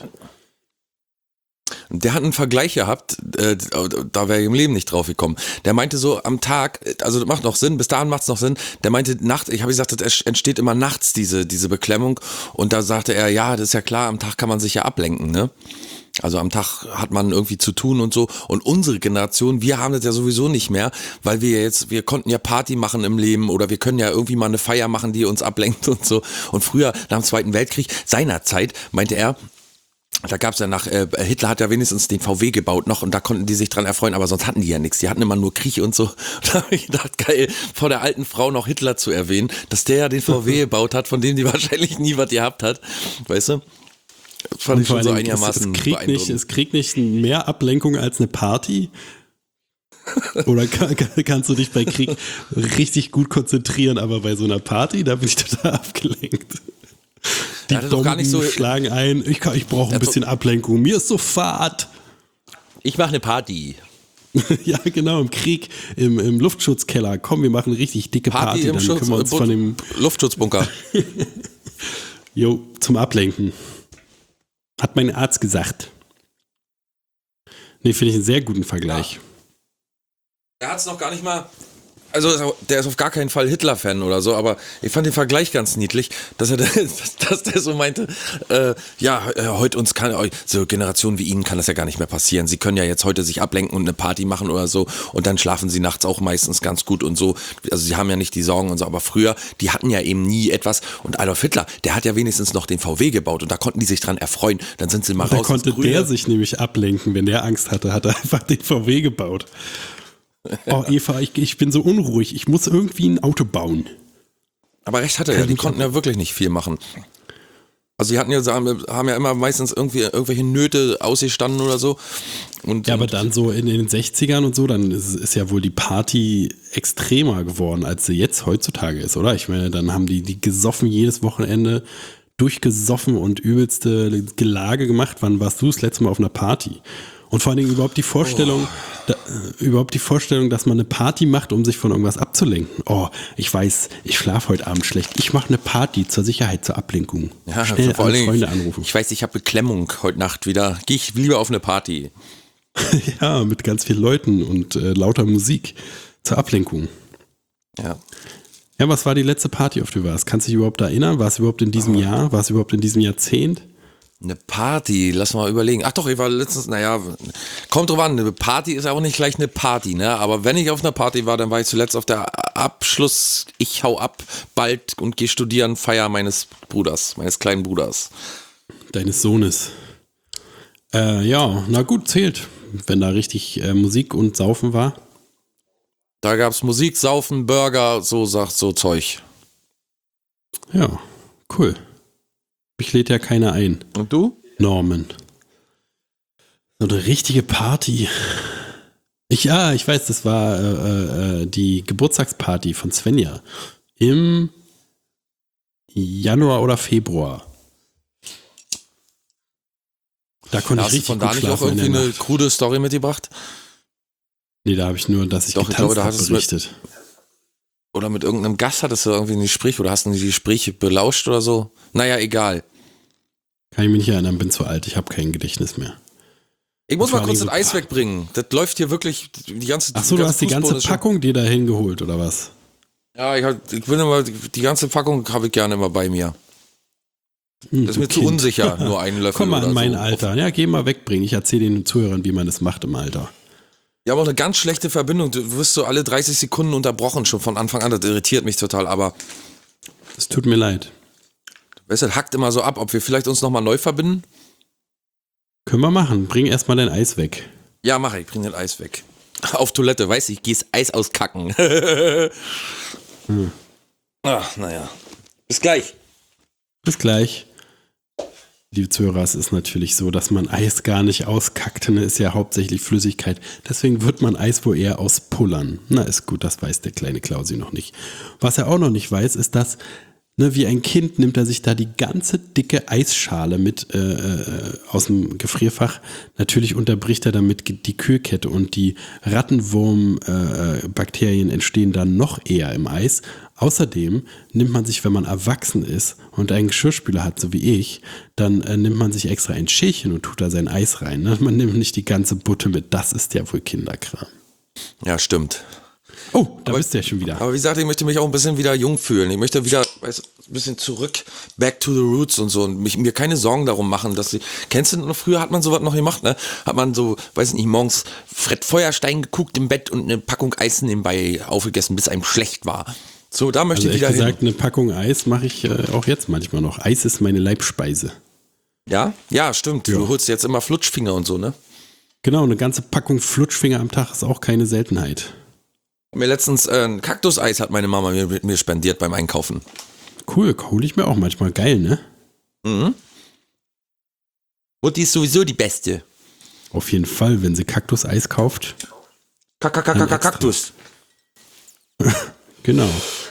Der hat einen Vergleich gehabt, da wäre ich im Leben nicht drauf gekommen. Der meinte so am Tag, also das macht noch Sinn, bis dahin macht es noch Sinn, der meinte nachts, ich habe gesagt, das entsteht immer nachts diese Beklemmung und da sagte er, ja, das ist ja klar, am Tag kann man sich ja ablenken, ne? Also am Tag hat man irgendwie zu tun und so und unsere Generation, wir haben das ja sowieso nicht mehr, weil wir konnten ja Party machen im Leben oder wir können ja irgendwie mal eine Feier machen, die uns ablenkt und so und früher, nach dem Zweiten Weltkrieg, seinerzeit, meinte er, da gab's ja Hitler hat ja wenigstens den VW gebaut noch und da konnten die sich dran erfreuen, aber sonst hatten die ja nichts. Die hatten immer nur Krieg und so. Da habe ich gedacht, geil, vor der alten Frau noch Hitler zu erwähnen, dass der ja den VW gebaut hat, von dem die wahrscheinlich nie was gehabt hat. Weißt du? Das fand ich schon so einigermaßen beeindruckend. Es kriegt nicht mehr Ablenkung als eine Party? Oder kannst du dich bei Krieg richtig gut konzentrieren, aber bei so einer Party, da bin ich total abgelenkt. Die Bomben schlagen ein, ich brauche ein bisschen Ablenkung, mir ist so fad. Ich mache eine Party. Ja, genau, im Krieg, im Luftschutzkeller. Komm, wir machen eine richtig dicke Party, dann können wir uns von dem Luftschutzbunker. Jo, zum Ablenken. Hat mein Arzt gesagt. Nee, finde ich einen sehr guten Vergleich. Ja. Er hat es noch gar nicht mal... Also der ist auf gar keinen Fall Hitler-Fan oder so, aber ich fand den Vergleich ganz niedlich, dass der so meinte, heute so Generationen wie Ihnen kann das ja gar nicht mehr passieren. Sie können ja jetzt heute sich ablenken und eine Party machen oder so und dann schlafen Sie nachts auch meistens ganz gut und so. Also Sie haben ja nicht die Sorgen und so, aber früher, die hatten ja eben nie etwas und Adolf Hitler, der hat ja wenigstens noch den VW gebaut und da konnten die sich dran erfreuen. Dann sind sie mal raus. Da konnte der sich nämlich ablenken, wenn der Angst hatte, hat er einfach den VW gebaut. Oh Eva, ich bin so unruhig. Ich muss irgendwie ein Auto bauen. Aber recht hat er ja, die konnten ja wirklich nicht viel machen. Also die haben ja immer meistens irgendwelche Nöte ausgestanden oder so. Aber dann so in den 60ern und so, dann ist ja wohl die Party extremer geworden, als sie jetzt heutzutage ist, oder? Ich meine, dann haben die gesoffen jedes Wochenende, durchgesoffen und übelste Gelage gemacht. Wann warst du das letzte Mal auf einer Party? Und vor allen Dingen überhaupt die Vorstellung, dass man eine Party macht, um sich von irgendwas abzulenken. Oh, ich weiß, ich schlafe heute Abend schlecht. Ich mache eine Party zur Sicherheit, zur Ablenkung. Ja, schnell vor allem Freunde anrufen. Ich weiß, ich habe Beklemmung heute Nacht wieder. Gehe ich lieber auf eine Party. Ja, mit ganz vielen Leuten und lauter Musik zur Ablenkung. Ja. Ja, was war die letzte Party, auf die du warst? Kannst du dich überhaupt erinnern? War es überhaupt in diesem Jahr? War es überhaupt in diesem Jahrzehnt? Eine Party, lass mal überlegen. Ach doch, ich war letztens, kommt drauf an, eine Party ist auch nicht gleich eine Party, ne? Aber wenn ich auf einer Party war, dann war ich zuletzt auf der Abschluss, ich hau ab bald und gehe studieren, Feier meines kleinen Bruders. Deines Sohnes. Ja, na gut, zählt. Wenn da richtig Musik und Saufen war. Da gab's Musik, Saufen, Burger, so Zeug. Ja, cool. Mich lädt ja keiner ein. Und du? Norman. So eine richtige Party. Ich weiß, das war die Geburtstagsparty von Svenja. Im Januar oder Februar. Da konnte ich richtig von gut da nicht schlafen auch irgendwie in der eine Nacht. krude Story mitgebracht? Nee, da habe ich nur, dass ich Doch, ich getanzt glaube, da habe, hattest du berichtet. Oder mit irgendeinem Gast hattest du irgendwie ein Gespräch oder hast du die Gespräche belauscht oder so? Naja, egal. Kann ich mich nicht erinnern, bin zu alt, ich habe kein Gedächtnis mehr. Ich muss Vor mal kurz allem das Eis wegbringen. Das läuft hier wirklich die ganze Ach so, du hast die ganze Fußboden ist schon- Packung dir da hingeholt, oder was? Ja, ich bin immer, die ganze Packung habe ich gerne immer bei mir. Das ist mir zu unsicher, nur einen Löffel Komm mal oder an mein so. Alter. Ja, geh mal wegbringen. Ich erzähle den Zuhörern, wie man das macht im Alter. Ja, aber auch eine ganz schlechte Verbindung. Du wirst so alle 30 Sekunden unterbrochen, schon von Anfang an. Das irritiert mich total, aber Es tut mir leid. weißt du, das hackt immer so ab, ob wir vielleicht uns nochmal neu verbinden? Können wir machen. Bring erstmal dein Eis weg. Ja, mach ich, bring das Eis weg. Auf Toilette, weißt du, ich geh's Eis auskacken. Ach, naja. Bis gleich. Bis gleich. Liebe Zuhörer, es ist natürlich so, dass man Eis gar nicht auskackt. Ne, ist ja hauptsächlich Flüssigkeit. Deswegen wird man Eis wohl eher auspullern. Na, ist gut, das weiß der kleine Klausi noch nicht. Was er auch noch nicht weiß, ist, dass, ne, wie ein Kind nimmt er sich da die ganze dicke Eisschale mit aus dem Gefrierfach. Natürlich unterbricht er damit die Kühlkette und die Rattenwurm-Bakterien entstehen dann noch eher im Eis. Außerdem nimmt man sich, wenn man erwachsen ist und einen Geschirrspüler hat, so wie ich, dann nimmt man sich extra ein Schälchen und tut da sein Eis rein. Ne? Man nimmt nicht die ganze Butte mit. Das ist ja wohl Kinderkram. Ja, stimmt. Oh, da bist du ja schon wieder. Aber wie gesagt, ich möchte mich auch ein bisschen wieder jung fühlen. Ich möchte wieder ein bisschen zurück, back to the roots und so und mir keine Sorgen darum machen, dass sie. Kennst du noch, früher hat man sowas noch gemacht, ne? Hat man so, weiß nicht, morgens Fred Feuerstein geguckt im Bett und eine Packung Eis nebenbei aufgegessen, bis einem schlecht war. So, da möchte Also ich ehrlich wieder gesagt, hin. eine Packung Eis mache ich auch jetzt manchmal noch. Eis ist meine Leibspeise. Ja? Ja, stimmt. Ja. Du holst jetzt immer Flutschfinger und so, ne? Genau, eine ganze Packung Flutschfinger am Tag ist auch keine Seltenheit. Mir letztens ein Kaktuseis hat meine Mama mir spendiert beim Einkaufen. Cool, hole ich mir auch manchmal. Geil, ne? Mhm. Und die ist sowieso die Beste. Auf jeden Fall, wenn sie Kaktuseis kauft. Kaktus. Genau.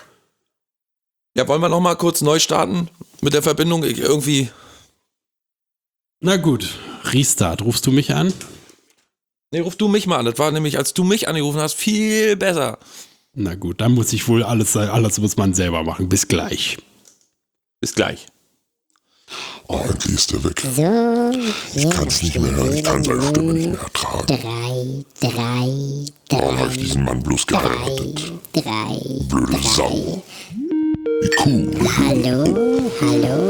Ja, wollen wir noch mal kurz neu starten mit der Verbindung? Irgendwie. Na gut, Restart. Rufst du mich an? Nee, ruf du mich mal an. Das war nämlich, als du mich angerufen hast, viel besser. Na gut, dann muss ich wohl alles muss man selber machen. Bis gleich. Bis gleich. Oh, endlich ist der weg. So, Ich kann es nicht mehr hören. Ich kann seine Stimme nicht mehr ertragen. drei, Warum habe ich diesen Mann bloß geheiratet? drei. Blöde Sau. Die Kuh. Hallo, hallo.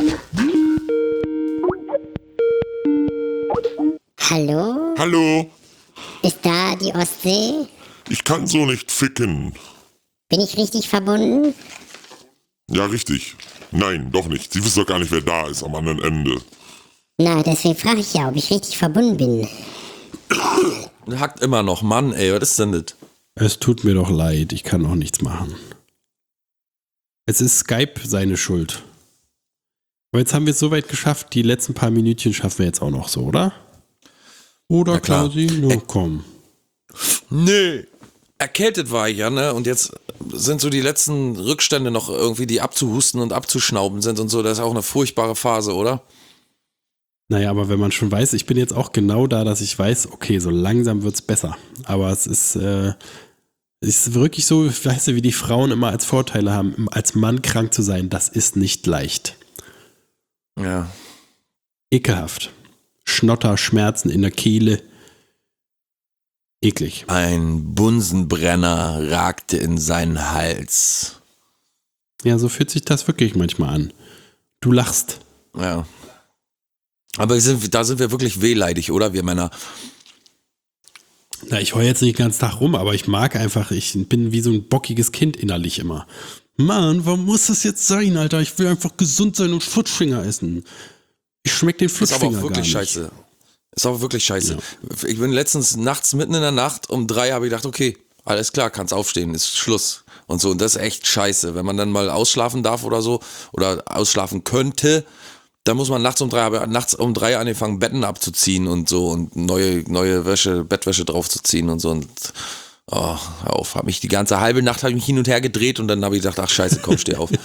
Hallo, Hallo? ist da die Ostsee? Ich kann so nicht ficken. Bin ich richtig verbunden? Ja, richtig. Nein, doch nicht. Sie wissen doch gar nicht, wer da ist am anderen Ende. Na, deswegen frage ich ja, ob ich richtig verbunden bin. Hackt immer noch. Mann, ey, was ist denn das? Es tut mir doch leid, ich kann auch nichts machen. Es ist Skype seine Schuld. Aber jetzt haben wir es soweit geschafft, die letzten paar Minütchen schaffen wir jetzt auch noch so, oder? Oder, Na klar. Klausi? Na komm. Nee. Erkältet war ich ja, ne? Und jetzt sind so die letzten Rückstände noch irgendwie, die abzuhusten und abzuschnauben sind und so. Das ist auch eine furchtbare Phase, oder? Naja, aber wenn man schon weiß, ich bin jetzt auch genau da, dass ich weiß, okay, so langsam wird's besser. Aber es ist wirklich so, weißt du, wie die Frauen immer als Vorteile haben, als Mann krank zu sein, das ist nicht leicht. Ja. Ekelhaft. Schnotter, Schmerzen in der Kehle. Eklig. Ein Bunsenbrenner ragte in seinen Hals. Ja, so fühlt sich das wirklich manchmal an. Du lachst. Ja. Aber da sind wir wirklich wehleidig, oder? Wir Männer. Na, ich heule jetzt nicht den ganzen Tag rum, aber ich mag einfach, ich bin wie so ein bockiges Kind innerlich immer. Mann, warum muss das jetzt sein, Alter? Ich will einfach gesund sein und Flutschfinger essen. Ich schmeck den Flutschfinger Ist aber auch wirklich scheiße. Ist aber wirklich scheiße. Ja. Ich bin letztens nachts, mitten in der Nacht, um 3 habe ich gedacht, okay, alles klar, kannst aufstehen, ist Schluss. Und so, und das ist echt scheiße. Wenn man dann mal ausschlafen darf oder so, oder ausschlafen könnte, dann muss man nachts um 3 angefangen, Betten abzuziehen und so und neue Bettwäsche draufzuziehen und so. Und hör auf, habe mich die ganze halbe Nacht hin und her gedreht und dann habe ich gedacht, ach scheiße, komm, steh auf.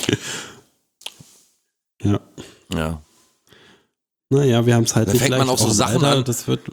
Ja. Naja, wir haben es halt dann nicht fängt man auch so Sachen Alter, an. Das wird.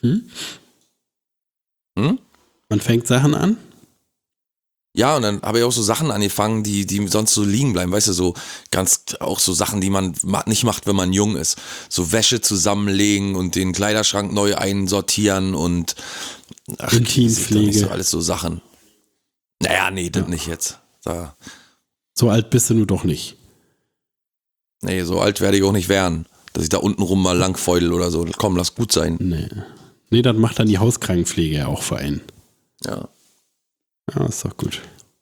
Man fängt Sachen an? Ja, und dann habe ich auch so Sachen angefangen, die sonst so liegen bleiben, weißt du, so ganz auch so Sachen, die man nicht macht, wenn man jung ist. So Wäsche zusammenlegen und den Kleiderschrank neu einsortieren und Intimpflege. So alles so Sachen. Naja, nee, das nicht jetzt. So alt bist du nur doch nicht. Nee, so alt werde ich auch nicht werden, dass ich da unten rum mal langfeudel oder so. Komm, lass gut sein. Nee, das macht dann die Hauskrankenpflege ja auch für einen. Ja. Ja, ist doch gut.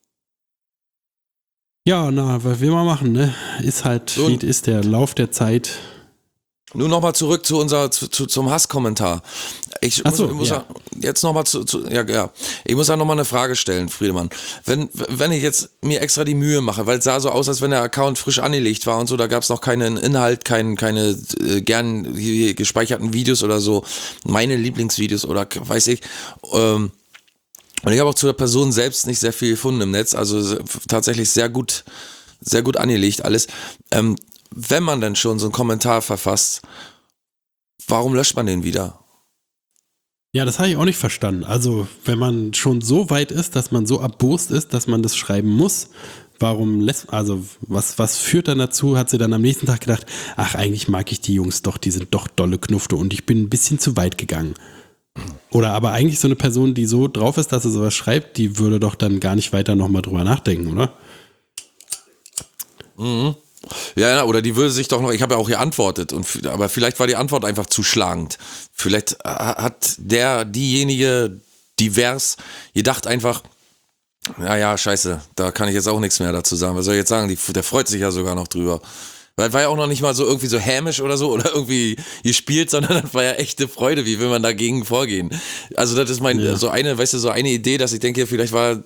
Ja, was will man machen, ne? Ist halt, so, wie ist der Lauf der Zeit. Nur nochmal zurück zum Hasskommentar. Ich muss jetzt nochmal Ich muss da nochmal eine Frage stellen, Friedemann. Wenn ich jetzt mir extra die Mühe mache, weil es sah so aus, als wenn der Account frisch angelegt war und so, da gab es noch keinen Inhalt, keine gern gespeicherten Videos oder so, meine Lieblingsvideos oder weiß ich, und ich habe auch zu der Person selbst nicht sehr viel gefunden im Netz, also tatsächlich sehr gut angelegt alles. Wenn man dann schon so einen Kommentar verfasst, warum löscht man den wieder? Ja, das habe ich auch nicht verstanden. Also, wenn man schon so weit ist, dass man so erbost ist, dass man das schreiben muss, was führt dann dazu? Hat sie dann am nächsten Tag gedacht, ach, eigentlich mag ich die Jungs doch, die sind doch dolle Knufte und ich bin ein bisschen zu weit gegangen. Oder aber eigentlich so eine Person, die so drauf ist, dass sie sowas schreibt, die würde doch dann gar nicht weiter nochmal drüber nachdenken, oder? Mhm. Ja, oder die würde sich doch noch, ich habe ja auch geantwortet, aber vielleicht war die Antwort einfach zu schlagend. Vielleicht hat diejenige divers gedacht einfach, naja, scheiße, da kann ich jetzt auch nichts mehr dazu sagen. Was soll ich jetzt sagen? Der freut sich ja sogar noch drüber. Weil war ja auch noch nicht mal so irgendwie so hämisch oder so oder irgendwie gespielt, sondern das war ja echte Freude, wie will man dagegen vorgehen. Also das ist so eine Idee, dass ich denke, vielleicht war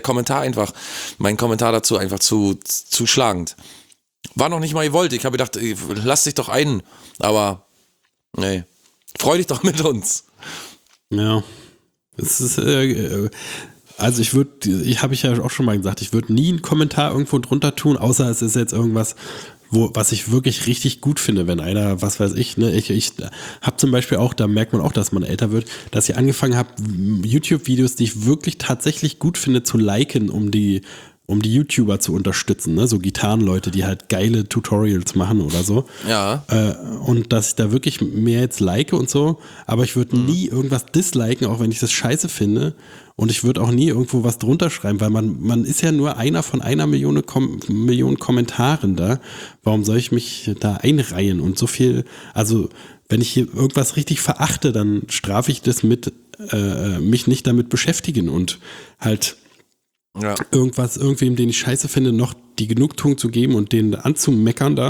mein Kommentar dazu einfach zu schlagend. War noch nicht mal gewollt, ich habe gedacht, lass dich doch ein, aber nee, freu dich doch mit uns. Ja, es ist, also habe ich ja auch schon mal gesagt, ich würde nie einen Kommentar irgendwo drunter tun, außer es ist jetzt irgendwas, was ich wirklich richtig gut finde, wenn einer, was weiß ich, ne, ich habe zum Beispiel auch, da merkt man auch, dass man älter wird, dass ich angefangen habe, YouTube-Videos, die ich wirklich tatsächlich gut finde, zu liken, um die YouTuber zu unterstützen, ne? So Gitarrenleute, die halt geile Tutorials machen oder so. Ja. Und dass ich da wirklich mehr jetzt like und so, aber ich würde nie irgendwas disliken, auch wenn ich das scheiße finde. Und ich würde auch nie irgendwo was drunter schreiben, weil man ist ja nur einer von 1 Million Kommentaren da. Warum soll ich mich da einreihen und so viel, also wenn ich hier irgendwas richtig verachte, dann strafe ich das mit, mich nicht damit beschäftigen und halt irgendwem, den ich scheiße finde, noch die Genugtuung zu geben und den anzumeckern, da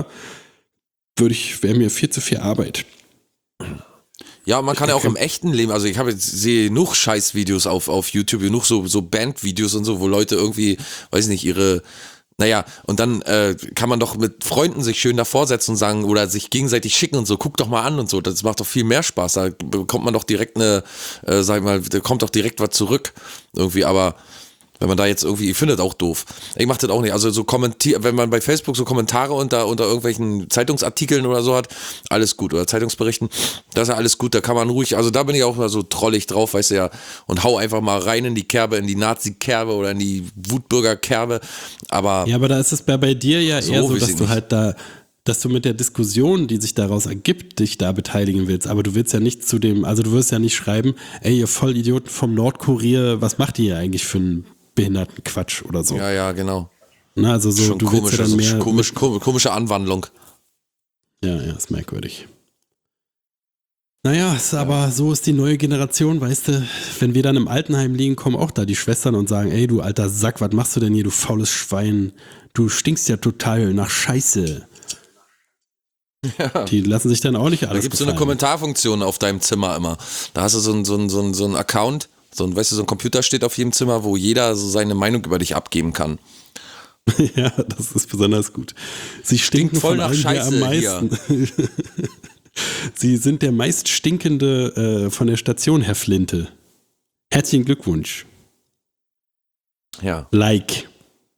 wäre mir viel zu viel Arbeit. Ja, man kann ja auch im echten Leben, also ich sehe genug Scheißvideos auf YouTube, genug so Bandvideos und so, wo Leute irgendwie, weiß ich nicht, und dann kann man doch mit Freunden sich schön davor setzen und sagen, oder sich gegenseitig schicken und so, guck doch mal an und so, das macht doch viel mehr Spaß, da bekommt man doch direkt da kommt doch direkt was zurück, irgendwie, aber wenn man da jetzt irgendwie, ich finde das auch doof. Ich mache das auch nicht. Also so wenn man bei Facebook so Kommentare unter irgendwelchen Zeitungsartikeln oder so hat, alles gut. Oder Zeitungsberichten, das ist ja alles gut. Da kann man ruhig, also da bin ich auch mal so trollig drauf, weißt du ja, und hau einfach mal rein in die Kerbe, in die Nazi-Kerbe oder in die Wutbürger-Kerbe. Aber da ist es bei dir ja so eher so, dass du halt dass du mit der Diskussion, die sich daraus ergibt, dich da beteiligen willst. Aber du willst ja nicht du wirst ja nicht schreiben, ey, ihr Vollidioten vom Nordkurier, was macht ihr hier eigentlich für einen behinderten Quatsch oder so. Ja, genau. Na, also so, schon du willst ja dann mehr komische Anwandlung. Ja, ist merkwürdig. Naja, aber so ist die neue Generation, weißt du, wenn wir dann im Altenheim liegen, kommen auch da die Schwestern und sagen, ey, du alter Sack, was machst du denn hier, du faules Schwein? Du stinkst ja total nach Scheiße. Ja. Die lassen sich dann auch nicht alles Da gibt es so eine Kommentarfunktion auf deinem Zimmer immer. Da hast du so einen Account, so ein Computer steht auf jedem Zimmer, wo jeder so seine Meinung über dich abgeben kann. Ja, das ist besonders gut. Sie stinken voll von nach allen Scheiße hier am meisten. Sie sind der meist stinkende von der Station, Herr Flinte. Herzlichen Glückwunsch. Ja. Like.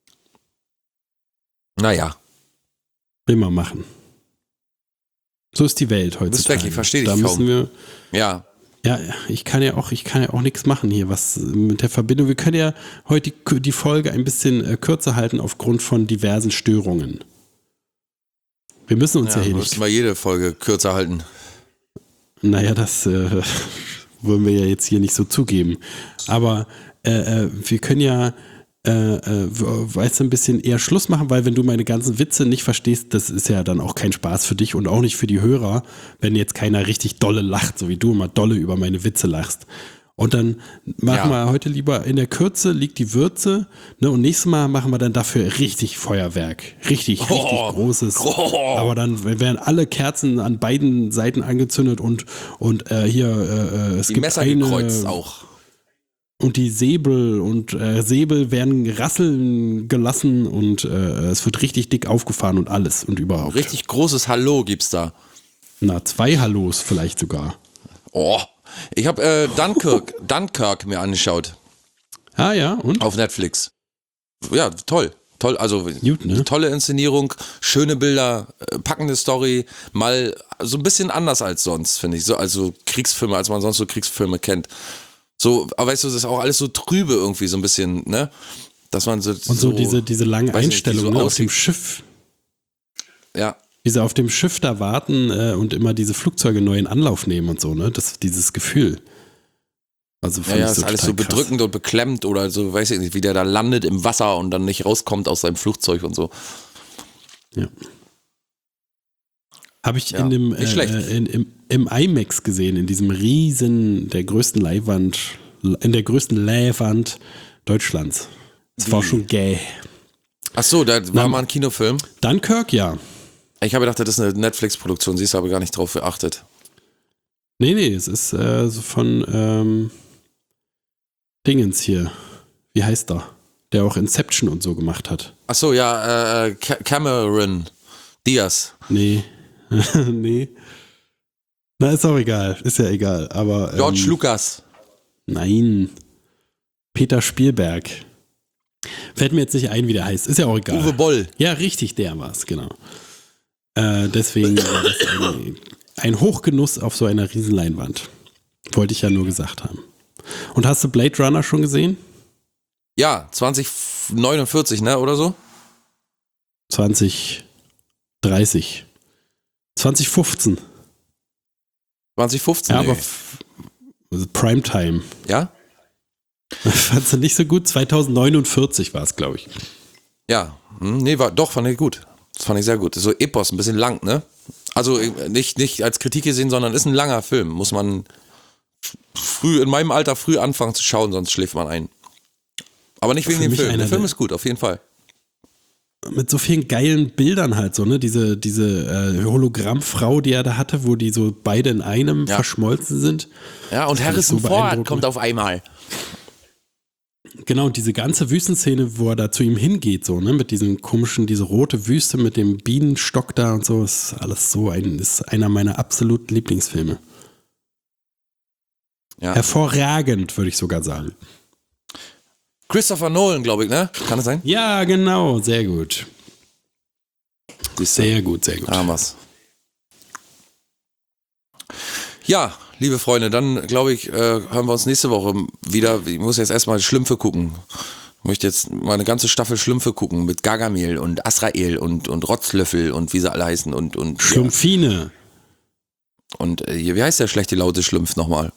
Naja. Will man machen. So ist die Welt heutzutage. Du bist weg, ich verstehe dich da müssen wir. Ja. Ja, ich kann ja auch nichts machen hier, was mit der Verbindung. Wir können ja heute die Folge ein bisschen kürzer halten aufgrund von diversen Störungen. Wir müssen uns ja hier nicht. Müssen wir jede Folge kürzer halten. Naja, das wollen wir ja jetzt hier nicht so zugeben. Aber wir können ja weißt du, ein bisschen eher Schluss machen, weil wenn du meine ganzen Witze nicht verstehst, das ist ja dann auch kein Spaß für dich und auch nicht für die Hörer, wenn jetzt keiner richtig dolle lacht, so wie du immer dolle über meine Witze lachst. Und dann machen wir heute lieber in der Kürze liegt die Würze, ne, und nächstes Mal machen wir dann dafür richtig Feuerwerk. Richtig großes. Aber dann werden alle Kerzen an beiden Seiten angezündet und es die gibt Messer gekreuzt auch. Und die Säbel Säbel werden rasseln gelassen und es wird richtig dick aufgefahren und alles und überhaupt. Richtig großes Hallo gibt's da. Na, 2 Hallos vielleicht sogar. Oh, ich habe Dunkirk mir angeschaut. Ah ja, und? Auf Netflix. Ja, toll. Toll, also gut, ne? Tolle Inszenierung, schöne Bilder, packende Story, mal so ein bisschen anders als sonst, finde ich. So, also Kriegsfilme, als man sonst so Kriegsfilme kennt. So, aber weißt du, das ist auch alles so trübe irgendwie, so ein bisschen, ne? Dass man so. Und so diese lange Einstellung so auf dem Schiff. Ja. Wie sie auf dem Schiff da warten und immer diese Flugzeuge neu in Anlauf nehmen und so, ne? Dieses Gefühl. Also ja, ist alles so bedrückend und beklemmt oder so, weiß ich nicht, wie der da landet im Wasser und dann nicht rauskommt aus seinem Flugzeug und so. Ja. Habe ich im IMAX gesehen, in diesem in der größten Leihwand Deutschlands. Das war schon gay. Ach so, da war mal ein Kinofilm. Dunkirk, ja. Ich habe gedacht, das ist eine Netflix-Produktion, siehst du, aber gar nicht drauf geachtet. Nee, es ist so von Dingens hier. Wie heißt der? Der auch Inception und so gemacht hat. Ach so, ja, Cameron Diaz. Nee. Nee. Na, ist auch egal. Ist ja egal. Aber George Lucas. Nein. Peter Spielberg. Fällt mir jetzt nicht ein, wie der heißt. Ist ja auch egal. Uwe Boll. Ja, richtig, der war's, genau. Deswegen war das ein Hochgenuss auf so einer Riesenleinwand. Wollte ich ja nur gesagt haben. Und hast du Blade Runner schon gesehen? Ja, 2049, ne, oder so? 2030. 2015. 2015? Ja, aber Primetime. Ja? Fandst du nicht so gut? 2049 war es, glaube ich. Ja, nee, fand ich gut. Das fand ich sehr gut. So Epos, ein bisschen lang, ne? Also nicht als Kritik gesehen, sondern ist ein langer Film. Muss man in meinem Alter früh anfangen zu schauen, sonst schläft man ein. Aber nicht wegen dem Film. Der Film ist gut, auf jeden Fall. Mit so vielen geilen Bildern halt so, ne? Diese Hologrammfrau, die er da hatte, wo die so beide in einem verschmolzen sind. Ja, und Harrison Ford kommt auf einmal. Genau, und diese ganze Wüstenszene, wo er da zu ihm hingeht, so, ne, mit diesem komischen, diese rote Wüste mit dem Bienenstock da und so, ist alles so ist einer meiner absoluten Lieblingsfilme. Ja. Hervorragend, würde ich sogar sagen. Christopher Nolan, glaube ich, ne? Kann das sein? Ja, genau, sehr gut. Sehr gut. Haben wir's. Ja, liebe Freunde, dann glaube ich, hören wir uns nächste Woche wieder. Ich muss jetzt erstmal Schlümpfe gucken. Ich möchte jetzt mal eine ganze Staffel Schlümpfe gucken mit Gargamel und Azrael und Rotzlöffel und wie sie alle heißen und Schlumpfine. Ja. Und wie heißt der schlechte laute Schlumpf nochmal?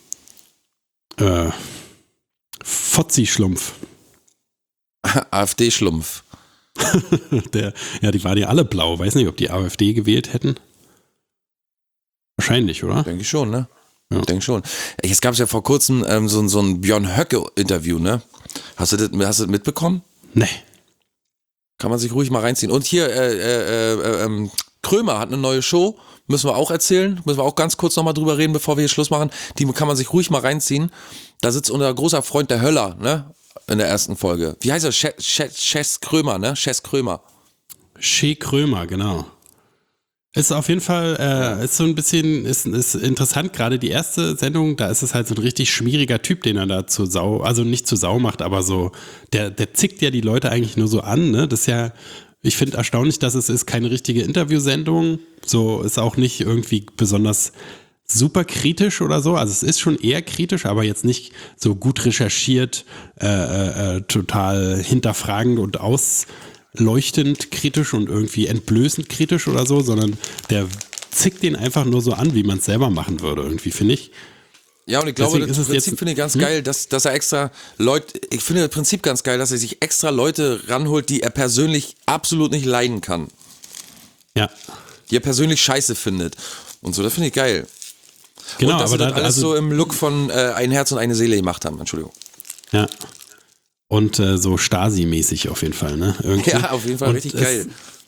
Fotzi-Schlumpf. AfD-Schlumpf. Die waren ja alle blau. Weiß nicht, ob die AfD gewählt hätten. Wahrscheinlich, oder? Denke ich schon, ne? Ja. Denke schon. Jetzt gab es ja vor kurzem so ein Björn Höcke-Interview, ne? Hast du das mitbekommen? Nee. Kann man sich ruhig mal reinziehen. Und hier, Krömer hat eine neue Show, müssen wir auch erzählen, müssen wir auch ganz kurz nochmal drüber reden, bevor wir hier Schluss machen. Die kann man sich ruhig mal reinziehen. Da sitzt unser großer Freund der Höller, ne? In der ersten Folge. Wie heißt er? Chess Krömer, ne? Chess Krömer. Che Krömer, genau. Ist auf jeden Fall, ist so ein bisschen, ist interessant, gerade die erste Sendung, da ist es halt so ein richtig schmieriger Typ, den er da zur Sau, also nicht zur Sau macht, aber so, der zickt ja die Leute eigentlich nur so an, ne? Das ist ja, ich finde erstaunlich, dass es ist keine richtige Interviewsendung, so ist auch nicht irgendwie besonders super kritisch oder so, also es ist schon eher kritisch, aber jetzt nicht so gut recherchiert, total hinterfragend und ausleuchtend kritisch und irgendwie entblößend kritisch oder so, sondern der zickt den einfach nur so an, wie man es selber machen würde, irgendwie, finde ich. Ja, und ich glaube, das Prinzip finde ich ganz geil, dass er extra Leute, ich finde das Prinzip ganz geil, dass er sich extra Leute ranholt, die er persönlich absolut nicht leiden kann. Ja. Die er persönlich scheiße findet. Und so, das finde ich geil. Genau, und dass aber sie das alles also, so im Look von Ein Herz und eine Seele gemacht haben, Entschuldigung. Ja. Und so Stasi-mäßig auf jeden Fall, ne? Irgendwie. Ja, auf jeden Fall und richtig geil.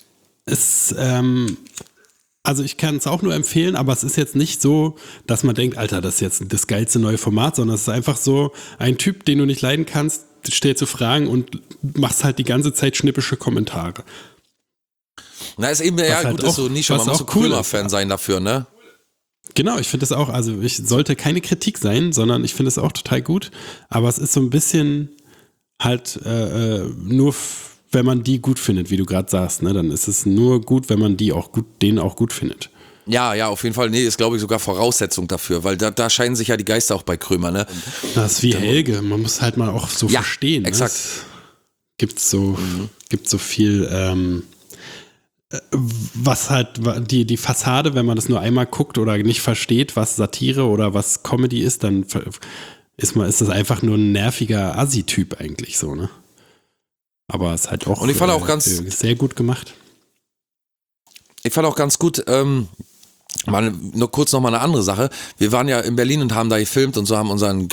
Also ich kann es auch nur empfehlen, aber es ist jetzt nicht so, dass man denkt, Alter, das ist jetzt das geilste neue Format, sondern es ist einfach so ein Typ, den du nicht leiden kannst, stellst du Fragen und machst halt die ganze Zeit schnippische Kommentare. Na, ist eben, ja halt gut, ist so Nische, man muss so Krömer-Fan sein dafür, ne? Genau, ich finde es auch, also ich sollte keine Kritik sein, sondern ich finde es auch total gut, aber es ist so ein bisschen halt nur, wenn man die gut findet, wie du gerade sagst, ne, dann ist es nur gut, wenn man den auch gut findet. Ja, auf jeden Fall. Nee, ist glaube ich sogar Voraussetzung dafür, weil da scheinen sich ja die Geister auch bei Krömer, ne? Das ist wie Helge, man muss halt mal auch so verstehen. Exakt. Ne? Gibt so viel, was halt die Fassade, wenn man das nur einmal guckt oder nicht versteht, was Satire oder was Comedy ist, dann ist das einfach nur ein nerviger Assi-Typ eigentlich so, ne? Aber es ist halt auch, und ich fand auch sehr gut gemacht. Ich fand auch ganz gut, nur kurz noch mal eine andere Sache. Wir waren ja in Berlin und haben da gefilmt und so haben unseren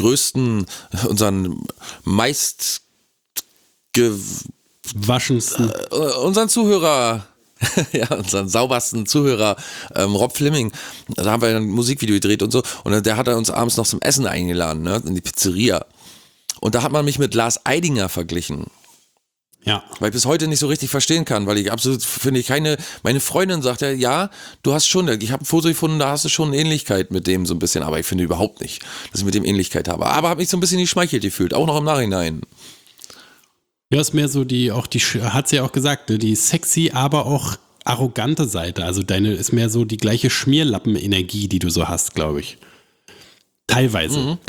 waschendsten, unseren Zuhörer, ja, unseren saubersten Zuhörer, Rob Fleming, da haben wir ein Musikvideo gedreht und so, und der hat uns abends noch zum Essen eingeladen, ne, in die Pizzeria. Und da hat man mich mit Lars Eidinger verglichen. Ja. Weil ich bis heute nicht so richtig verstehen kann, weil ich absolut, finde ich, meine Freundin sagt ja, du hast schon, ich habe ein Foto gefunden, da hast du schon eine Ähnlichkeit mit dem so ein bisschen, aber ich finde überhaupt nicht, dass ich mit dem Ähnlichkeit habe. Aber habe mich so ein bisschen geschmeichelt gefühlt, auch noch im Nachhinein. Ja, ist mehr so hat sie ja auch gesagt, ne, die sexy, aber auch arrogante Seite. Also deine ist mehr so die gleiche Schmierlappen-Energie, die du so hast, glaube ich. Teilweise.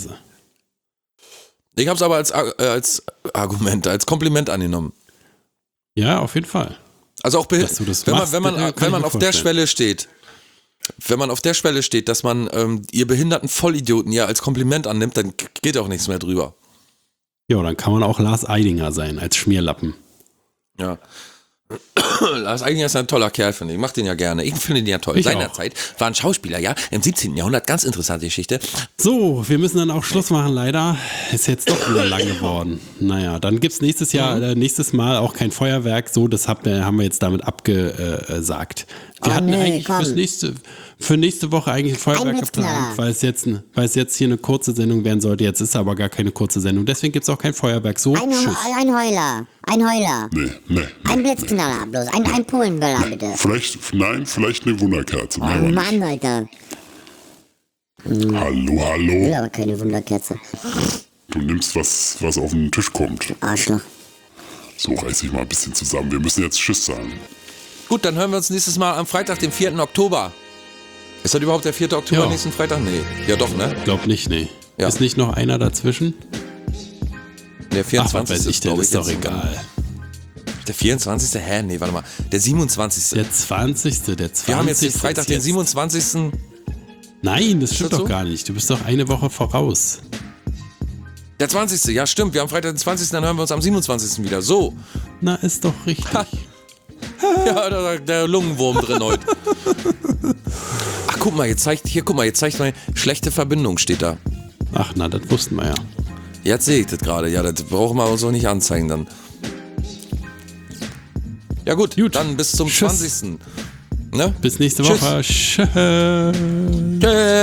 Ich habe es aber als Argument, als Kompliment angenommen. Ja, auf jeden Fall. Also auch wenn man auf der Schwelle steht, dass man ihr behinderten Vollidioten ja als Kompliment annimmt, dann geht auch nichts mehr drüber. Ja, dann kann man auch Lars Eidinger sein als Schmierlappen. Ja. Lars Eidinger ist ein toller Kerl, finde ich. Ich mag den ja gerne. Ich finde den ja toll. Seinerzeit war ein Schauspieler, ja, im 17. Jahrhundert. Ganz interessante Geschichte. So, wir müssen dann auch Schluss machen, leider. Ist jetzt doch wieder lang geworden. Naja, dann gibt es nächstes Mal auch kein Feuerwerk. So, das haben wir jetzt damit abgesagt. Wir hatten eigentlich für nächste Woche eigentlich ein Feuerwerk geplant, weil es jetzt hier eine kurze Sendung werden sollte. Jetzt ist aber gar keine kurze Sendung. Deswegen gibt es auch kein Feuerwerk. So, tschüss. Ein Heuler. Nee. Ein Blitzknaller bloß. Ein Polenböller, bitte. Vielleicht eine Wunderkerze. Oh Mann, Alter. Hallo. Ich will aber keine Wunderkerze. Du nimmst, was auf den Tisch kommt. Arschloch. So, reiß ich mal ein bisschen zusammen. Wir müssen jetzt Tschüss sagen. Gut, dann hören wir uns nächstes Mal am Freitag, dem 4. Oktober. Ist das überhaupt der 4. Oktober nächsten Freitag? Nee. Ja doch, ne? Glaub nicht, nee. Ja. Ist nicht noch einer dazwischen? Der 24. Ach, ist doch egal. Der 24. Hä? Nee, warte mal. Der 27. Der 20. Wir haben jetzt den Freitag, den 27. Nein, das stimmt das doch so? gar nicht. Du bist doch eine Woche voraus. Der 20. Ja, stimmt. Wir haben Freitag den 20. Dann hören wir uns am 27. wieder. So. Na, ist doch richtig. Ja, der Lungenwurm drin heute. Ach guck mal, jetzt zeigt mal, schlechte Verbindung steht da. Ach, na, das wussten wir ja. Jetzt sehe ich das gerade. Ja, das brauchen wir uns auch nicht anzeigen dann. Ja gut, dann bis zum Tschüss. 20. Ne? Bis nächste Tschüss. Woche. Tschüss. Tschüss.